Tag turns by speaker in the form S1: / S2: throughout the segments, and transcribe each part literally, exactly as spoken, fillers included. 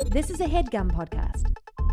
S1: This is a HeadGum podcast.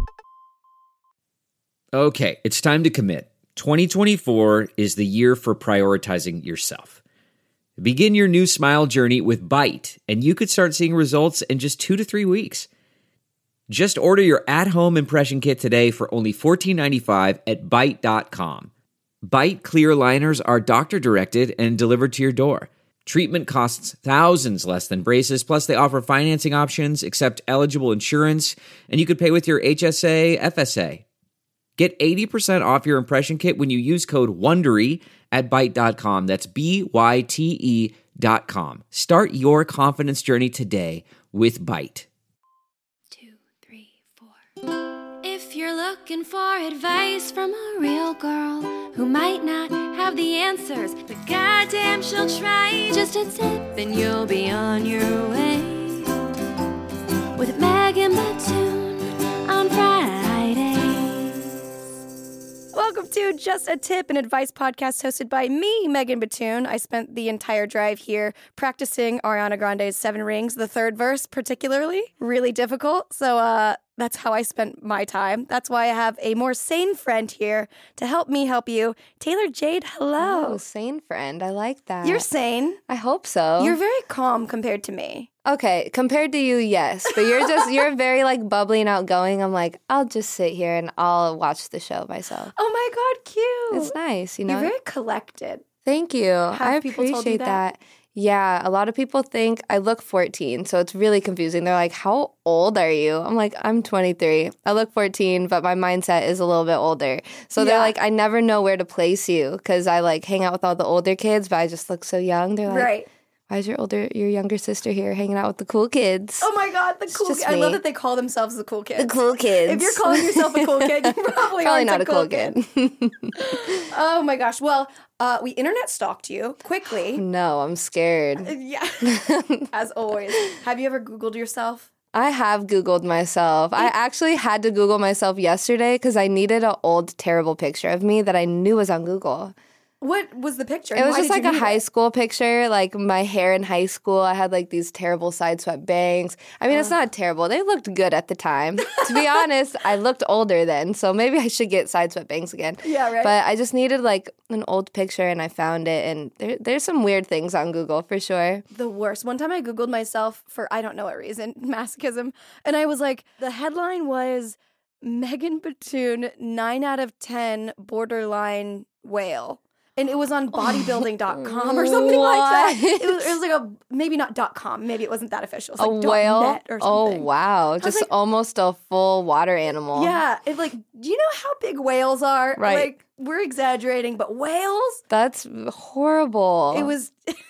S2: Okay, it's time to commit. twenty twenty-four is the year for prioritizing yourself. Begin your new smile journey with Byte, and you could start seeing results in just two to three weeks. Just order your at-home impression kit today for only fourteen ninety-five at byte dot com. Byte clear aligners are doctor-directed and delivered to your door. Treatment costs thousands less than braces, plus they offer financing options, accept eligible insurance, and you could pay with your H S A, F S A. Get eighty percent off your impression kit when you use code WONDERY at byte dot com. That's B Y T E dot com. Start your confidence journey today with Byte.
S3: Two, three, four. If you're looking for advice from a real girl who might not have the answers, but goddamn she'll try, just a tip and you'll be on your way. With Megan Batoon on Fridays.
S4: Welcome to Just a Tip, an advice podcast hosted by me, Megan Batoon. I spent the entire drive here practicing Ariana Grande's Seven Rings, the third verse particularly. Really difficult, so uh, that's how I spent my time. That's why I have a more sane friend here to help me help you. Taylor Jade, hello.
S5: Oh, sane friend. I like that.
S4: You're sane.
S5: I hope so.
S4: You're very calm compared to me.
S5: Okay, compared to you, yes. But you're just, you're very like bubbly and outgoing. I'm like, I'll just sit here and I'll watch the show myself.
S4: Oh my God, cute.
S5: It's nice, you know?
S4: You're very collected.
S5: Thank you.
S4: Have
S5: I
S4: people
S5: appreciate
S4: told you that?
S5: that. Yeah, a lot of people think I look fourteen, so it's really confusing. They're like, how old are you? I'm like, I'm twenty-three. I look fourteen, but my mindset is a little bit older. So they're
S4: Yeah.
S5: like, I never know where to place you because I like hang out with all the older kids, but I just look so young. They're like,
S4: Right.
S5: why is your older, your younger sister here hanging out with the cool kids?
S4: Oh my God, the cool
S5: just
S4: kids. I love
S5: me.
S4: that they call themselves the cool kids.
S5: The cool kids.
S4: If you're calling yourself a cool kid, you probably,
S5: Probably
S4: aren't
S5: not
S4: a
S5: a cool kid.
S4: Oh my gosh. Well, uh, we internet stalked you quickly.
S5: No, I'm scared.
S4: Yeah. As always. Have you ever Googled yourself?
S5: I have Googled myself. I actually had to Google myself yesterday because I needed an old, terrible picture of me that I knew was on Google.
S4: What was the picture?
S5: It was
S4: Why
S5: just
S4: did
S5: like
S4: you
S5: a
S4: need
S5: high
S4: it?
S5: school picture, like my hair in high school. I had like these terrible side swept bangs. I mean, it's not terrible. They looked good at the time. To be honest, I looked older then, so maybe I should get side swept bangs again.
S4: Yeah, right.
S5: But I just needed like an old picture, and I found it. And there, there's some weird things on Google for sure.
S4: The worst. One time I Googled myself for I don't know what reason, masochism. And I was like, the headline was Megan Batoon, nine out of ten borderline whale. And it was on bodybuilding dot com or something like that. It was, it was like a, maybe not .com, maybe it wasn't that official. It was
S5: A
S4: like dot
S5: whale?
S4: .net or
S5: Oh,
S4: something.
S5: wow. Just
S4: like-
S5: almost a full water animal.
S4: Yeah, it like, do you know how big whales are?
S5: Right.
S4: Like, we're exaggerating, but whales?
S5: That's horrible.
S4: It was,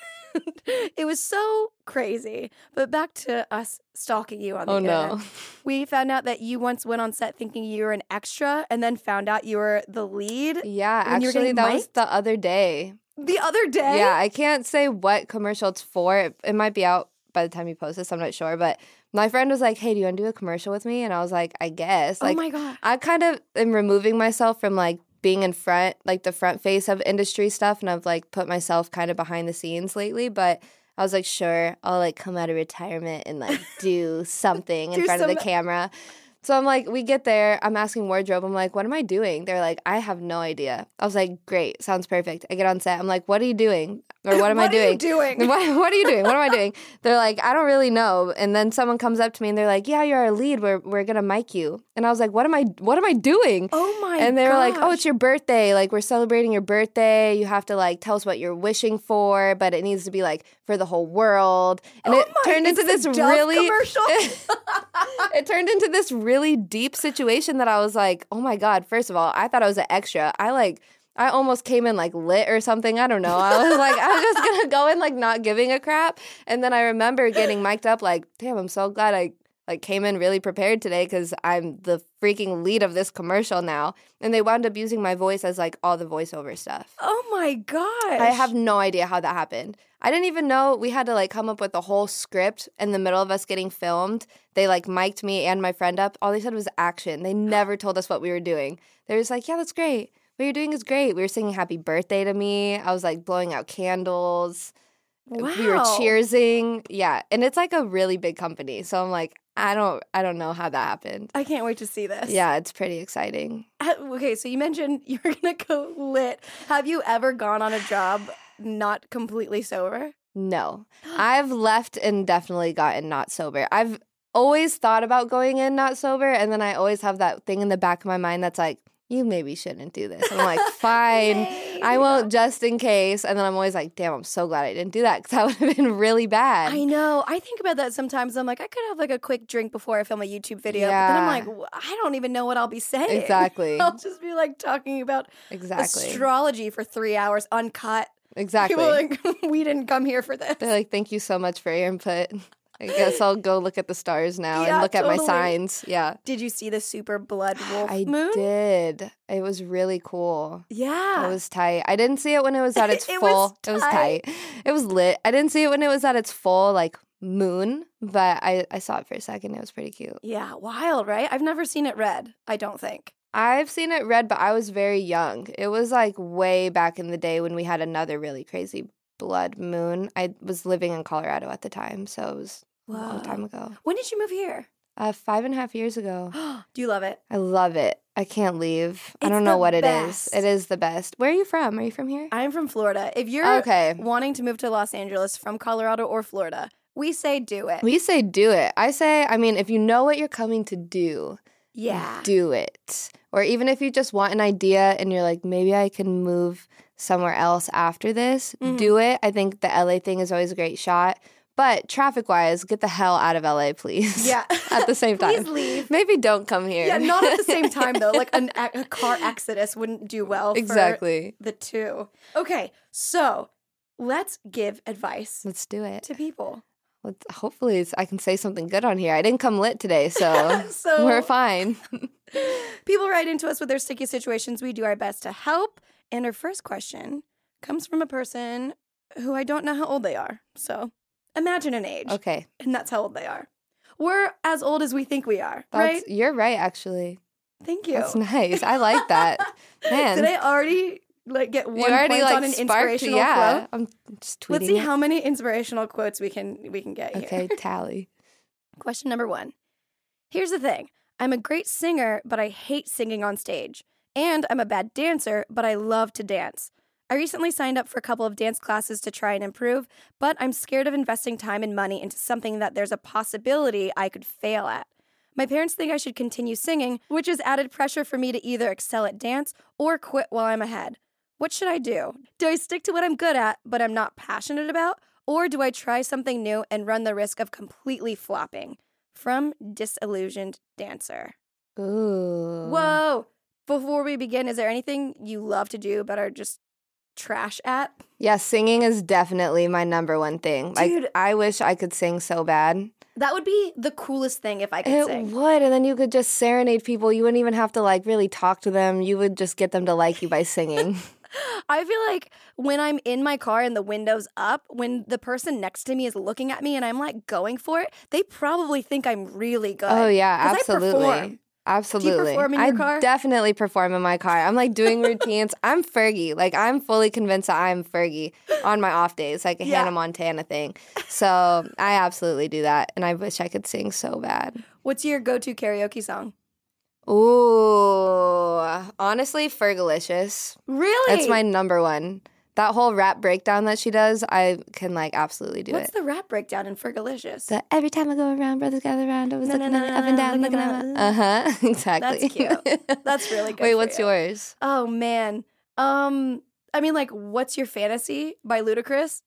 S4: it was so crazy. But back to us stalking you on the
S5: Oh,
S4: internet.
S5: no.
S4: We found out that you once went on set thinking you were an extra, and then found out you were the lead
S5: Yeah,
S4: when you were
S5: actually,
S4: getting
S5: that was
S4: mic'd?
S5: the other day.
S4: the other day.
S5: Yeah, I can't say what commercial it's for. It, it might be out by the time you post this. I'm not sure. But my friend was like, hey, do you want to do a commercial with me? And I was like, I guess.
S4: Oh
S5: Like,
S4: my God.
S5: I kind of am removing myself from like being in front, like the front face of industry stuff. And I've like put myself kind of behind the scenes lately. But I was like, sure, I'll like come out of retirement and like do something in
S4: Do
S5: front of the
S4: some-
S5: camera. So I'm like, we get there. I'm asking wardrobe. I'm like, what am I doing? They're like, I have no idea. I was like, great. Sounds perfect. I get on set. I'm like, what are you doing? Or what am I
S4: What are you
S5: doing?
S4: doing?
S5: What, what are you doing? What am I doing? They're like, I don't really know. And then someone comes up to me and they're like, yeah, you're our lead. We're we're gonna mic you. And I was like, what am I what am I doing?
S4: Oh my
S5: And they were like, oh,
S4: gosh.
S5: it's your birthday. Like, we're celebrating your birthday. You have to like tell us what you're wishing for, but it needs to be like for the whole world. And
S4: Oh
S5: it
S4: my-
S5: turned
S4: it's
S5: into this
S4: the Dove
S5: really
S4: commercial?
S5: it turned into this really deep situation that I was like, oh my God, first of all, I thought I was an extra. I like, I almost came in like lit or something. I don't know. I was like, I was just going to go in like not giving a crap. And then I remember getting mic'd up like, damn, I'm so glad I like came in really prepared today because I'm the freaking lead of this commercial now. And they wound up using my voice as like all the voiceover stuff.
S4: Oh my gosh.
S5: I have no idea how that happened. I didn't even know we had to like come up with a whole script in the middle of us getting filmed. They like mic'd me and my friend up. All they said was action. They never told us what we were doing. They were just like, yeah, that's great. What you're doing is great. We were singing happy birthday to me. I was like blowing out candles.
S4: Wow.
S5: We were cheersing. Yeah. And it's like a really big company. So I'm like, I don't I don't know how that happened.
S4: I can't wait to see this.
S5: Yeah, it's pretty exciting.
S4: Uh, Okay, so you mentioned you're going to go lit. Have you ever gone on a job not completely sober?
S5: No. I've left and definitely gotten not sober. I've always thought about going in not sober, and then I always have that thing in the back of my mind that's like, you maybe shouldn't do this. I'm like, fine,
S4: Yay.
S5: I won't just in case. And then I'm always like, damn, I'm so glad I didn't do that because that would have been really bad.
S4: I know. I think about that sometimes. I'm like, I could have like a quick drink before I film a YouTube video. But then I'm
S5: Yeah.
S4: like, w- I don't even know what I'll be saying.
S5: Exactly.
S4: I'll just be like talking about
S5: Exactly.
S4: astrology for three hours uncut.
S5: Exactly.
S4: People are like, we didn't come here for this.
S5: They're like, thank you so much for your input. I guess I'll go look at the stars now
S4: Yeah,
S5: and look at my
S4: totally.
S5: signs. Yeah.
S4: Did you see the super blood wolf
S5: I
S4: moon?
S5: did. It was really cool.
S4: Yeah.
S5: It was tight. I didn't see it when it was at its
S4: It was
S5: full. It was
S4: tight.
S5: tight. It was lit. I didn't see it when it was at its full, like, moon, but I, I saw it for a second. It was pretty cute.
S4: Yeah, wild, right? I've never seen it red, I don't think.
S5: I've seen it red, but I was very young. It was, like, way back in the day when we had another really crazy blood moon. I was living in Colorado at the time, so it was a long
S4: Whoa.
S5: time ago.
S4: When did you move here?
S5: Uh, five and a half years ago.
S4: Do you love it?
S5: I love it. I can't leave. I
S4: It's
S5: don't know
S4: the
S5: what it is.
S4: best.
S5: It is the best. Where are you from? Are you from here?
S4: I'm from Florida. If you're
S5: Okay.
S4: wanting to move to Los Angeles from Colorado or Florida, we say do it.
S5: We say do it. I say, I mean, if you know what you're coming to do,
S4: yeah.
S5: do it. Or even if you just want an idea and you're like, maybe I can move somewhere else after this,
S4: Mhm.
S5: do it. I think the L A thing is always a great shot. But traffic wise, get the hell out of L A, please.
S4: Yeah.
S5: At the same time.
S4: Please leave.
S5: Maybe don't come here.
S4: Yeah, not at the same time though. Like an, a car exodus wouldn't do well
S5: Exactly.
S4: for the two. Okay, so let's give advice
S5: Let's do it.
S4: to people.
S5: Let's, hopefully it's, I can say something good on here. I didn't come lit today, so,
S4: So-
S5: we're fine.
S4: People write into us with their sticky situations. We do our best to help. And our first question comes from a person who I don't know how old they are. So imagine an age.
S5: Okay.
S4: And that's how old they are. We're as old as we think we are,
S5: That's,
S4: right?
S5: You're right, actually.
S4: Thank you.
S5: That's nice. I like that. Man.
S4: Did I already like get one
S5: you already
S4: point
S5: like
S4: on an
S5: sparked,
S4: inspirational
S5: yeah.
S4: quote?
S5: I'm just tweeting
S4: Let's see
S5: it.
S4: how many inspirational quotes we can we can get here.
S5: Okay, tally.
S4: Question number one. Here's the thing. I'm a great singer, but I hate singing on stage. And I'm a bad dancer, but I love to dance. I recently signed up for a couple of dance classes to try and improve, but I'm scared of investing time and money into something that there's a possibility I could fail at. My parents think I should continue singing, which is added pressure for me to either excel at dance or quit while I'm ahead. What should I do? Do I stick to what I'm good at, but I'm not passionate about? Or do I try something new and run the risk of completely flopping? From Disillusioned Dancer.
S5: Ooh.
S4: Whoa! Before we begin, is there anything you love to do but are just trash at?
S5: Yeah, singing is definitely my number one thing. Like,
S4: Dude.
S5: I wish I could sing so bad.
S4: That would be the coolest thing if I could
S5: It
S4: sing.
S5: would, and then you could just serenade people. You wouldn't even have to, like, really talk to them. You would just get them to like you by singing.
S4: I feel like when I'm in my car and the window's up, when the person next to me is looking at me and I'm like going for it, they probably think I'm really good.
S5: Oh, yeah,
S4: 'Cause I
S5: absolutely.
S4: perform.
S5: Absolutely.
S4: perform in your
S5: I
S4: car?
S5: definitely perform in my car. I'm like doing routines. I'm Fergie. Like, I'm fully convinced that I'm Fergie on my off days, like a
S4: Yeah.
S5: Hannah Montana thing. So I absolutely do that. And I wish I could sing so bad.
S4: What's your go-to karaoke song?
S5: Ooh. Honestly, Fergalicious.
S4: Really?
S5: It's my number one. That whole rap breakdown that she does, I can like absolutely do
S4: What's
S5: it.
S4: the rap breakdown in Fergalicious?
S5: So every time I go around, brothers gather around, I was
S4: Na,
S5: looking
S4: na,
S5: at me
S4: na,
S5: up and
S4: na,
S5: down,
S4: looking
S5: looking at
S4: at-
S5: Uh huh. Exactly.
S4: That's cute. That's really good
S5: Wait,
S4: for
S5: what's
S4: you.
S5: yours?
S4: Oh man. Um I mean like What's Your Fantasy by Ludacris?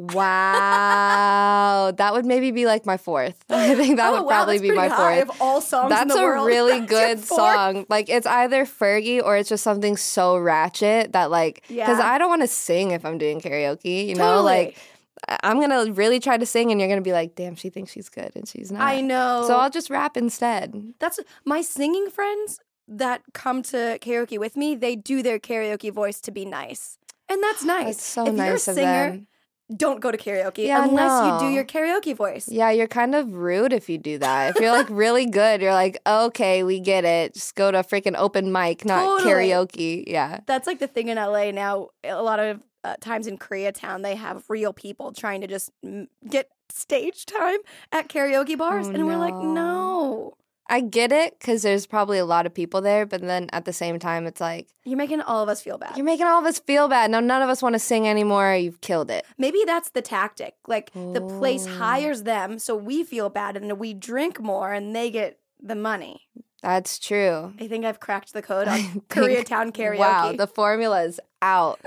S5: Wow, that would maybe be like my fourth. I think that
S4: Oh,
S5: would
S4: wow,
S5: probably
S4: that's
S5: be my
S4: pretty high
S5: fourth.
S4: of all songs in
S5: That's
S4: the
S5: a
S4: world.
S5: really
S4: That's your
S5: good
S4: fourth?
S5: song. Like it's either Fergie or it's just something so ratchet that like because
S4: Yeah.
S5: I don't want to sing if I'm doing karaoke. You know,
S4: Totally.
S5: like I- I'm gonna really try to sing and you're gonna be like, damn, she thinks she's good and she's not.
S4: I know.
S5: So I'll just rap instead.
S4: That's my singing friends that come to karaoke with me, they do their karaoke voice to be nice. And that's nice.
S5: That's so
S4: if
S5: nice
S4: you're a
S5: of
S4: singer,
S5: them.
S4: don't go to karaoke
S5: Yeah,
S4: unless you do
S5: no.
S4: your karaoke voice.
S5: Yeah, you're kind of rude if you do that. If you're like really good, you're like, okay, we get it. Just go to a freaking open mic, not
S4: Totally.
S5: karaoke. Yeah.
S4: That's like the thing in L A now. A lot of uh, times in Koreatown, they have real people trying to just mm, get stage time at karaoke bars.
S5: Oh,
S4: and we're like,
S5: no.
S4: no.
S5: I get it because there's probably a lot of people there, but then at the same time, it's like,
S4: You're making all of us feel bad.
S5: you're making all of us feel bad. Now none of us want to sing anymore. You've killed it.
S4: Maybe that's the tactic. Like the place
S5: Oh.
S4: hires them so we feel bad and we drink more and they get the money.
S5: That's true.
S4: I think I've cracked the code
S5: I
S4: on
S5: think-
S4: Koreatown karaoke.
S5: Wow, the formula is out.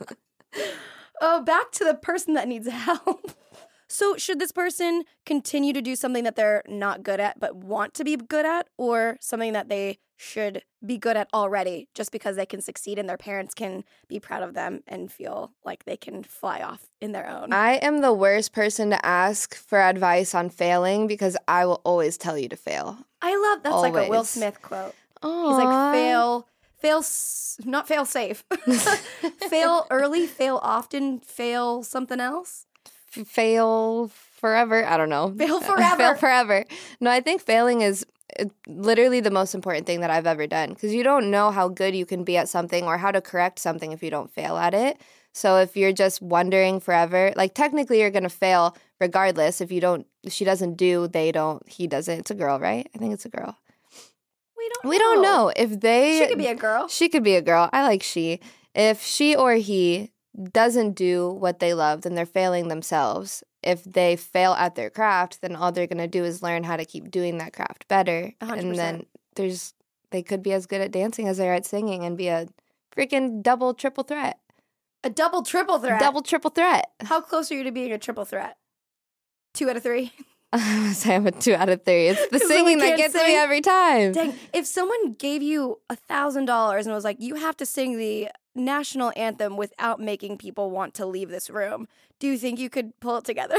S4: Oh, back to the person that needs help. So should this person continue to do something that they're not good at but want to be good at, or something that they should be good at already just because they can succeed and their parents can be proud of them and feel like they can fly off in their own?
S5: I am the worst person to ask for advice on failing because I will always tell you to fail.
S4: I love that's like a Will
S5: Always.
S4: Smith quote.
S5: Aww.
S4: He's like, fail, fail, s- not fail safe. Fail early, fail often, fail something else.
S5: F- fail forever. I don't know.
S4: Fail forever.
S5: fail forever. No, I think failing is uh, literally the most important thing that I've ever done because you don't know how good you can be at something or how to correct something if you don't fail at it. So if you're just wondering forever, like technically you're going to fail regardless if you don't, she doesn't do, they don't, he doesn't. It's a girl, right? I think it's a girl.
S4: We don't.
S5: We don't know if they.
S4: She could be a girl.
S5: She could be a girl. I like she. If she or he doesn't do what they love, then they're failing themselves. If they fail at their craft, then all they're going to do is learn how to keep doing that craft better.
S4: one hundred
S5: And then
S4: percent.
S5: there's they could be as good at dancing as they are at singing and be a freaking double, triple threat.
S4: A double, triple threat.
S5: Double, triple threat.
S4: How close are you to being a triple threat? Two out of three.
S5: I would say I'm a two out of three. It's the
S4: 'Cause then we
S5: singing that
S4: can't
S5: gets
S4: sing.
S5: me every time.
S4: Dang, if someone gave you a thousand dollars and was like, you have to sing the national anthem without making people want to leave this room, do you think you could pull it together?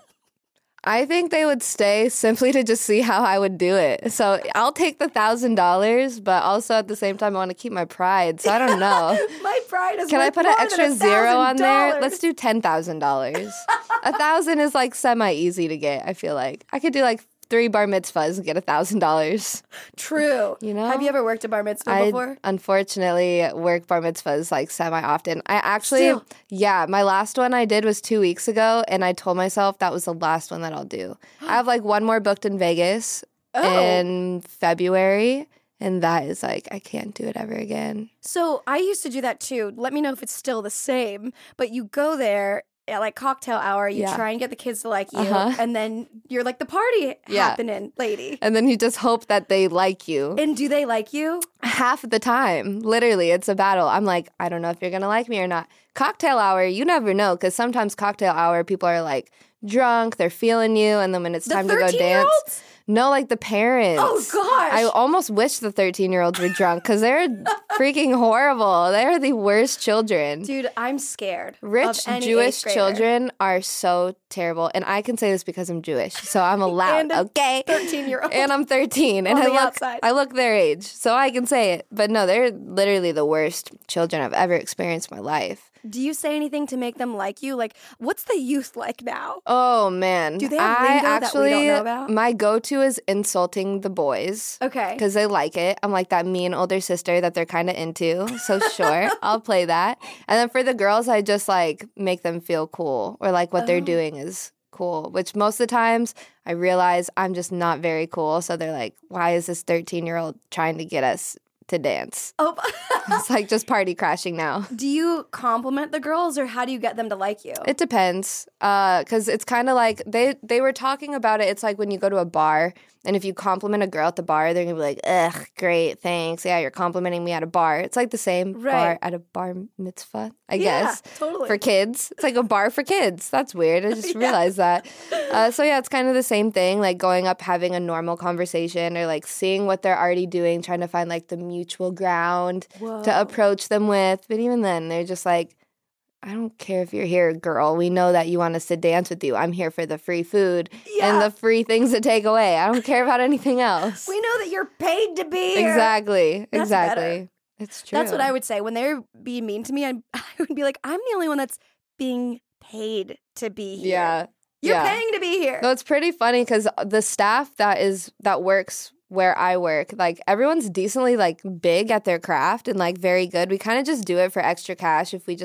S5: I think they would stay simply to just see how I would do it. So I'll take the thousand dollars, but also at the same time, I want to keep my pride. So I don't know.
S4: My pride is
S5: Can I
S4: worth
S5: put an
S4: more
S5: extra
S4: than
S5: zero on there?
S4: one thousand dollars.
S5: Let's do ten thousand dollars. A thousand is like semi easy to get. I feel like I could do like three bar mitzvahs and get a thousand dollars.
S4: True.
S5: You know?
S4: Have you ever worked a bar mitzvah
S5: I
S4: before?
S5: unfortunately work bar mitzvahs like semi often. I actually,
S4: Still.
S5: yeah, my last one I did was two weeks ago, and I told myself that was the last one that I'll do. I have like one more booked in Vegas
S4: Oh.
S5: in February, and that is like I can't do it ever again.
S4: So I used to do that too. Let me know if it's still the same. But you go there at like cocktail hour, you
S5: Yeah.
S4: try and get the kids to like you,
S5: Uh-huh.
S4: and then you're like the party
S5: Yeah.
S4: happening, lady.
S5: And then you just hope that they like you.
S4: And do they like you?
S5: Half of the time, literally, it's a battle. I'm like, I don't know if you're gonna like me or not. Cocktail hour, you never know, because sometimes cocktail hour, people are like drunk, they're feeling you, and then when it's
S4: The
S5: time to go dance,
S4: thirteen-year-olds?
S5: no, like the parents.
S4: Oh, gosh.
S5: I almost wish the thirteen-year-olds were drunk because they're freaking horrible. They're the worst children.
S4: Dude, I'm scared.
S5: Rich
S4: of any
S5: Jewish
S4: eighth grader.
S5: children are so terrible, and I can say this because I'm Jewish, so I'm allowed.
S4: And a
S5: okay,
S4: thirteen-year-old.
S5: and I'm thirteen, and
S4: On
S5: I
S4: the
S5: look,
S4: outside.
S5: I look their age, so I can say it. But no, they're literally the worst children I've ever experienced in my life.
S4: Do you say anything to make them like you? Like, what's the youth like now?
S5: Oh man,
S4: Do they have
S5: I
S4: lingo that we
S5: actually,
S4: don't know about?
S5: My go-to is insulting the boys.
S4: Okay.
S5: Because they like it. I'm like that mean older sister that they're kind of into. So sure, I'll play that. And then for the girls, I just like make them feel cool or like what they're
S4: Oh.
S5: doing is cool, which most of the times I realize I'm just not very cool. So they're like, why is this thirteen year old trying to get us to dance?
S4: Oh,
S5: It's like just party crashing now.
S4: do you compliment the girls or how do you get them to like you?
S5: It depends, because it's kind of like they they were talking about it. It's like when you go to a bar, and if you compliment a girl at the bar, they're gonna be like, "Ugh, great, thanks. Yeah, you're complimenting me at a bar." It's like the same bar
S4: Right.
S5: at a bar mitzvah, I
S4: Yeah,
S5: guess.
S4: totally.
S5: For kids, it's like a bar for kids. That's weird. I just
S4: Yeah.
S5: realized that. Uh, so yeah, it's kind of the same thing. Like going up, having a normal conversation, or like seeing what they're already doing, trying to find like the mutual ground
S4: Whoa.
S5: to approach them with. But even then, they're just like, I don't care if you're here, girl. We know that you want us to dance with you. I'm here for the free food
S4: Yeah.
S5: and the free things to take away. I don't care about anything else.
S4: We know that you're paid to be here.
S5: Exactly.
S4: That's
S5: exactly.
S4: better.
S5: It's true.
S4: That's what I would say. When they would be mean to me, I, I would be like, I'm the only one that's being paid to be here.
S5: Yeah.
S4: You're
S5: yeah.
S4: paying to be here.
S5: No, it's pretty funny because the staff that is that works where I work, like everyone's decently like big at their craft and like very good. We kind of just do it for extra cash if we just like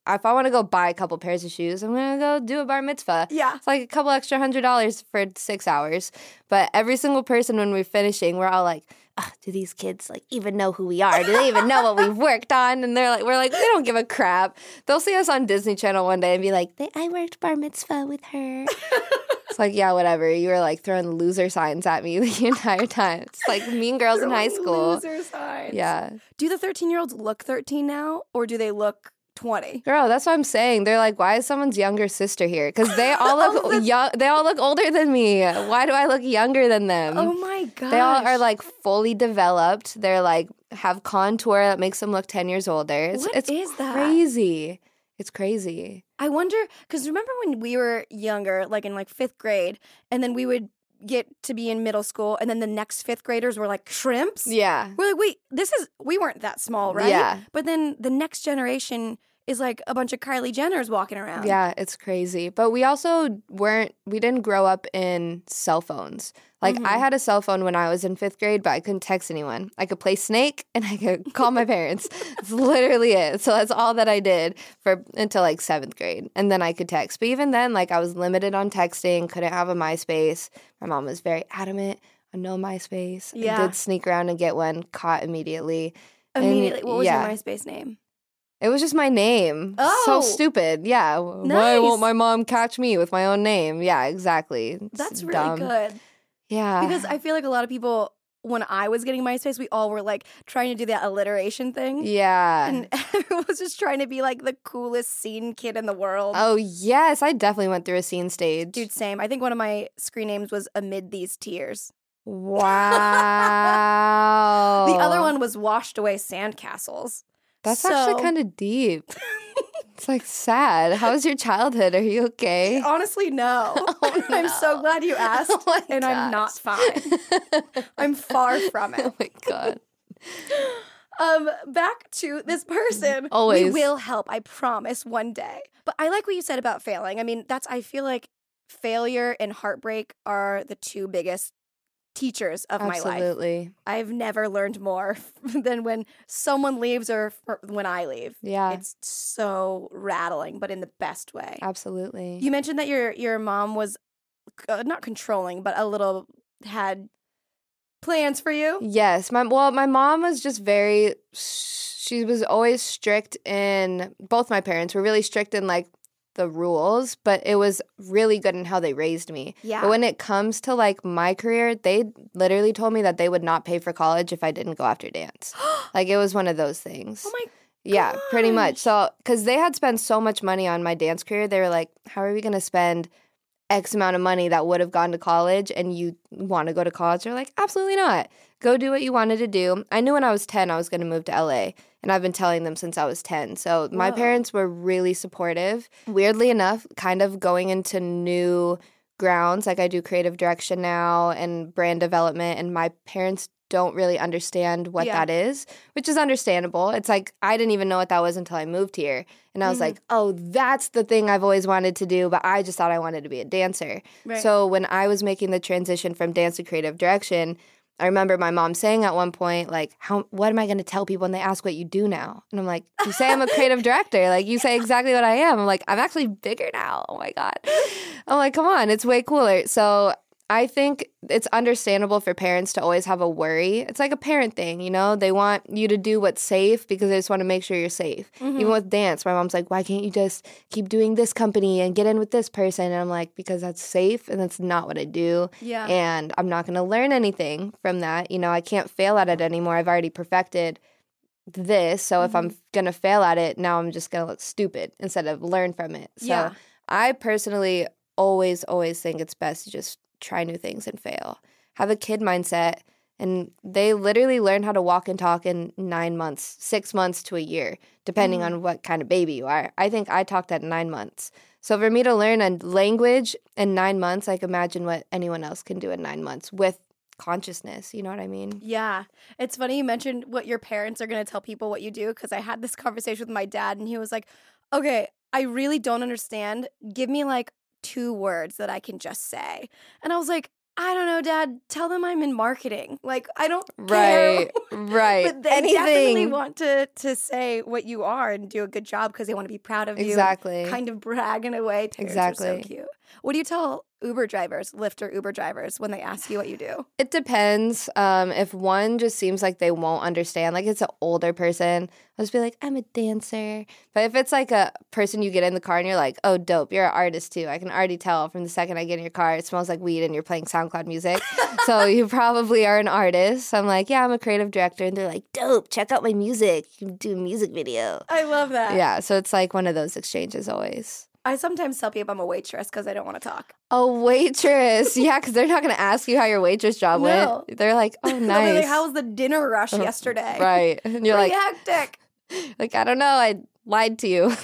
S5: if I want to go buy a couple pairs of shoes, I'm going to go do a bar mitzvah.
S4: Yeah.
S5: It's like a couple extra hundred dollars for six hours. But every single person when we're finishing, we're all like, oh, do these kids like even know who we are? Do they even know what we've worked on? And they're like, we're like, they don't give a crap. They'll see us on Disney Channel one day and be like, I worked bar mitzvah with her. It's like, yeah, whatever. You were like throwing loser signs at me the entire time. It's like Mean Girls in high school.
S4: Loser signs.
S5: Yeah.
S4: Do the thirteen-year-olds look thirteen now, or do they look twenty?
S5: Girl, that's what I'm saying. They're like, why is someone's younger sister here? Because they all look
S4: Oh, that's-
S5: young. They all look older than me. Why do I look younger than them?
S4: Oh my gosh.
S5: They all are like fully developed. They're like have contour that makes them look ten years older. It's,
S4: What
S5: it's
S4: is that?
S5: crazy. It's crazy.
S4: I wonder, because remember when we were younger, like in like fifth grade, and then we would get to be in middle school, and then the next fifth graders were like shrimps?
S5: Yeah.
S4: We're like, wait, this is, we weren't that small, right?
S5: Yeah.
S4: But then the next generation is like a bunch of Kylie Jenners walking around.
S5: Yeah, it's crazy. But we also weren't, we didn't grow up in cell phones. Like,
S4: Mm-hmm.
S5: I had a cell phone when I was in fifth grade, but I couldn't text anyone. I could play Snake and I could call my parents. That's literally it. So that's all that I did for until like seventh grade. And then I could text. But even then, like, I was limited on texting, couldn't have a MySpace. My mom was very adamant on no MySpace.
S4: Yeah.
S5: I did sneak around and get one, caught immediately. And,
S4: Immediately. What was
S5: yeah.
S4: your MySpace name?
S5: It was just my name.
S4: Oh.
S5: So stupid. Yeah. Why
S4: Nice.
S5: won't my mom catch me with my own name? Yeah, exactly. It's
S4: That's really
S5: dumb.
S4: good.
S5: Yeah.
S4: Because I feel like a lot of people, when I was getting MySpace, we all were like trying to do that alliteration thing.
S5: Yeah.
S4: And everyone was just trying to be like the coolest scene kid in the world.
S5: Oh, yes. I definitely went through a scene stage.
S4: Dude, same. I think one of my screen names was Amid These Tears.
S5: Wow.
S4: The other one was Washed Away Sandcastles.
S5: That's
S4: So-
S5: actually kind of deep. It's like sad. How was your childhood? Are you okay?
S4: Honestly, no. I'm so glad you asked,
S5: Oh my
S4: and I'm not
S5: gosh.
S4: fine. I'm far from it.
S5: Oh my God.
S4: Um, back to this person.
S5: Always.
S4: We will help, I promise, one day. But I like what you said about failing. I mean, that's, I feel like failure and heartbreak are the two biggest teachers of my life.
S5: Absolutely.
S4: I've never learned more than when someone leaves or f- when I leave.
S5: Yeah.
S4: It's so rattling, but in the best way.
S5: Absolutely.
S4: You mentioned that your your mom was uh, not controlling, but a little had plans for you.
S5: Yes, my well, my mom was just very. She was always strict in. Both my parents were really strict in like the rules, but it was really good in how they raised me.
S4: Yeah.
S5: But when it comes to like my career, they literally told me that they would not pay for college if I didn't go after dance. Like it was one of those things.
S4: Oh my
S5: Yeah, pretty much.
S4: gosh.
S5: So, because they had spent so much money on my dance career, they were like, how are we going to spend X amount of money that would have gone to college and you want to go to college? They're like, absolutely not. Go do what you wanted to do. I knew when I was ten I was going to move to L A, and I've been telling them since I was ten. So my
S4: Whoa.
S5: parents were really supportive. Weirdly enough, kind of going into new grounds, like I do creative direction now and brand development, and my parents don't really understand what
S4: Yeah.
S5: that is, which is understandable. It's like I didn't even know what that was until I moved here. And I was
S4: Mhm.
S5: like, oh, that's the thing I've always wanted to do, but I just thought I wanted to be a dancer.
S4: Right.
S5: So when I was making the transition from dance to creative direction, I remember my mom saying at one point, like, "How? What am I going to tell people when they ask what you do now?" And I'm like, "You say I'm a creative director. Like, you say exactly what I am." I'm like, "I'm actually bigger now. Oh my God." I'm like, "Come on, it's way cooler." So I think it's understandable for parents to always have a worry. It's like a parent thing, you know? They want you to do what's safe because they just want to make sure you're safe.
S4: Mm-hmm.
S5: Even with dance, my mom's like, why can't you just keep doing this company and get in with this person? And I'm like, because that's safe and that's not what I do.
S4: Yeah.
S5: And I'm not going to learn anything from that. You know, I can't fail at it anymore. I've already perfected this. So if I'm going to fail at it, now I'm just going to look stupid instead of learn from it. So
S4: Yeah.
S5: I personally always, always think it's best to just try new things and fail. Have a kid mindset. And they literally learn how to walk and talk in nine months, six months to a year, depending
S4: Mm.
S5: on what kind of baby you are. I think I talked at nine months. So for me to learn a language in nine months, I can imagine what anyone else can do in nine months with consciousness. You know what I mean?
S4: Yeah. It's funny you mentioned what your parents are going to tell people what you do, because I had this conversation with my dad and he was like, okay, I really don't understand. Give me like two words that I can just say. And I was like, I don't know, Dad, tell them I'm in marketing. Like, I don't care.
S5: Right, right.
S4: But they
S5: Anything.
S4: definitely want to to say what you are and do a good job because they want to be proud of you.
S5: Exactly.
S4: And kind of brag in a way. Parents
S5: Exactly.
S4: are so cute. What do you tell Uber drivers, Lyft or Uber drivers when they ask you what you do?
S5: It depends. Um, if one just seems like they won't understand, like it's an older person, I'll just be like, I'm a dancer. But if it's like a person you get in the car and you're like, oh, dope, you're an artist too. I can already tell from the second I get in your car, it smells like weed and you're playing SoundCloud music. So you probably are an artist. I'm like, yeah, I'm a creative director. And they're like, dope, check out my music. You can do a music video.
S4: I love that.
S5: Yeah, so it's like one of those exchanges always.
S4: I sometimes tell people I'm a waitress because I don't want to talk.
S5: A waitress. Yeah, because they're not going to ask you how your waitress job
S4: No.
S5: went. They're like, oh,
S4: They'll be
S5: nice.
S4: like, how was the dinner rush yesterday?
S5: Right. And you're
S4: Pretty
S5: like,
S4: hectic.
S5: like, I don't know. I lied to you.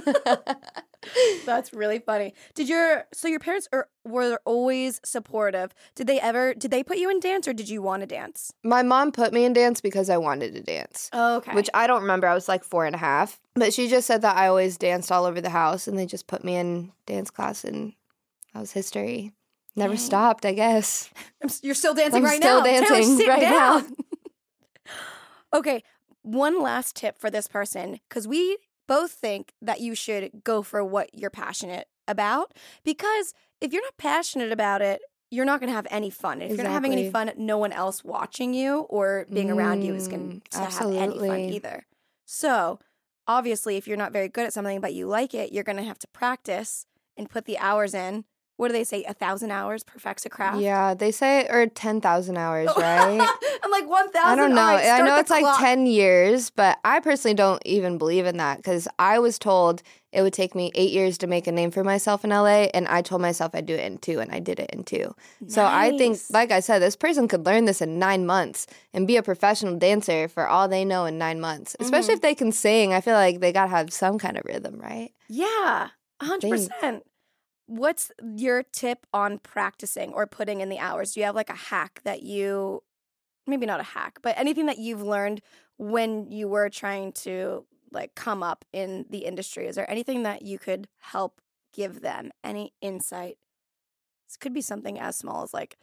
S4: That's really funny. Did your so your parents are were always supportive? Did they ever did they put you in dance or did you want to dance?
S5: My mom put me in dance because I wanted to dance.
S4: Oh, okay.
S5: Which I don't remember. I was like four and a half. But she just said that I always danced all over the house and they just put me in dance class and that was history. Never
S4: Dang.
S5: stopped, I guess.
S4: I'm s- you're still dancing
S5: I'm
S4: right
S5: still
S4: now. Taylor,
S5: dancing
S4: sit
S5: right
S4: down.
S5: now.
S4: Okay, one last tip for this person because we both think that you should go for what you're passionate about because if you're not passionate about it, you're not going to have any fun. If you're not having any
S5: Exactly.
S4: fun, no one else watching you or being around you is going
S5: Mm,
S4: to have any fun
S5: absolutely.
S4: either. So, obviously, if you're not very good at something but you like it, you're going to have to practice and put the hours in. What do they say? A thousand hours perfects a craft?
S5: Yeah, they say, or ten thousand hours, right?
S4: I'm like, one thousand?
S5: I don't know.
S4: All right,
S5: I
S4: start
S5: know
S4: the
S5: it's like
S4: clock.
S5: ten years, but I personally don't even believe in that because I was told it would take me eight years to make a name for myself in L A, and I told myself I'd do it in two, and I did it in two. So I think,
S4: Nice.
S5: like I said, this person could learn this in nine months and be a professional dancer for all they know in nine months. Especially
S4: Mm-hmm.
S5: if they can sing. I feel like they got to have some kind of rhythm, right?
S4: Yeah, one hundred
S5: Thanks.
S4: percent. What's your tip on practicing or putting in the hours? Do you have like a hack that you, maybe not a hack, but anything that you've learned when you were trying to like come up in the industry? Is there anything that you could help give them? Any insight? This could be something as small as like,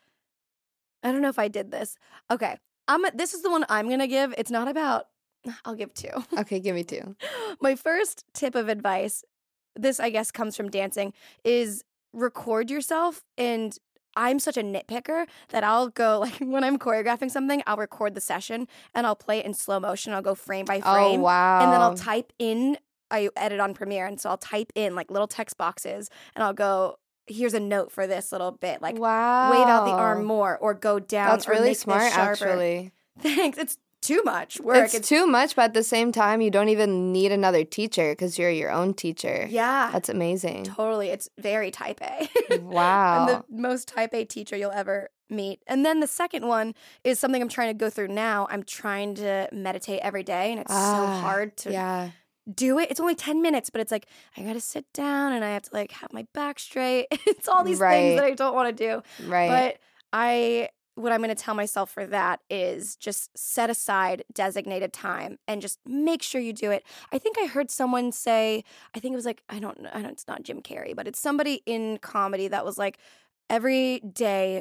S4: I don't know if I did this. Okay, I'm. This is the one I'm gonna give. It's not about. I'll give two.
S5: Okay, give me two.
S4: My first tip of advice, this I guess comes from dancing, is record yourself. And I'm such a nitpicker that I'll go, like when I'm choreographing something, I'll record the session and I'll play it in slow motion. I'll go frame by frame.
S5: Oh, wow.
S4: And then I'll type in, I edit on Premiere. And so I'll type in like little text boxes and I'll go, here's a note for this little bit. Like
S5: wow.
S4: wave out the arm more or go down.
S5: That's
S4: or
S5: really
S4: make this
S5: smart,
S4: sharper.
S5: actually.
S4: Thanks. It's too much work.
S5: It's too much, but at the same time, you don't even need another teacher because you're your own teacher.
S4: Yeah.
S5: That's amazing.
S4: Totally. It's very type A.
S5: Wow.
S4: I'm the most type A teacher you'll ever meet. And then the second one is something I'm trying to go through now. I'm trying to meditate every day, and it's so
S5: Ah,
S4: hard to
S5: Yeah.
S4: do it. It's only ten minutes, but it's like I got to sit down and I have to like have my back straight. It's all these
S5: Right.
S4: things that I don't want to do.
S5: Right.
S4: But I what I'm going to tell myself for that is just set aside designated time and just make sure you do it. I think I heard someone say, I think it was like, I don't know, I don't, it's not Jim Carrey, but it's somebody in comedy that was like, every day,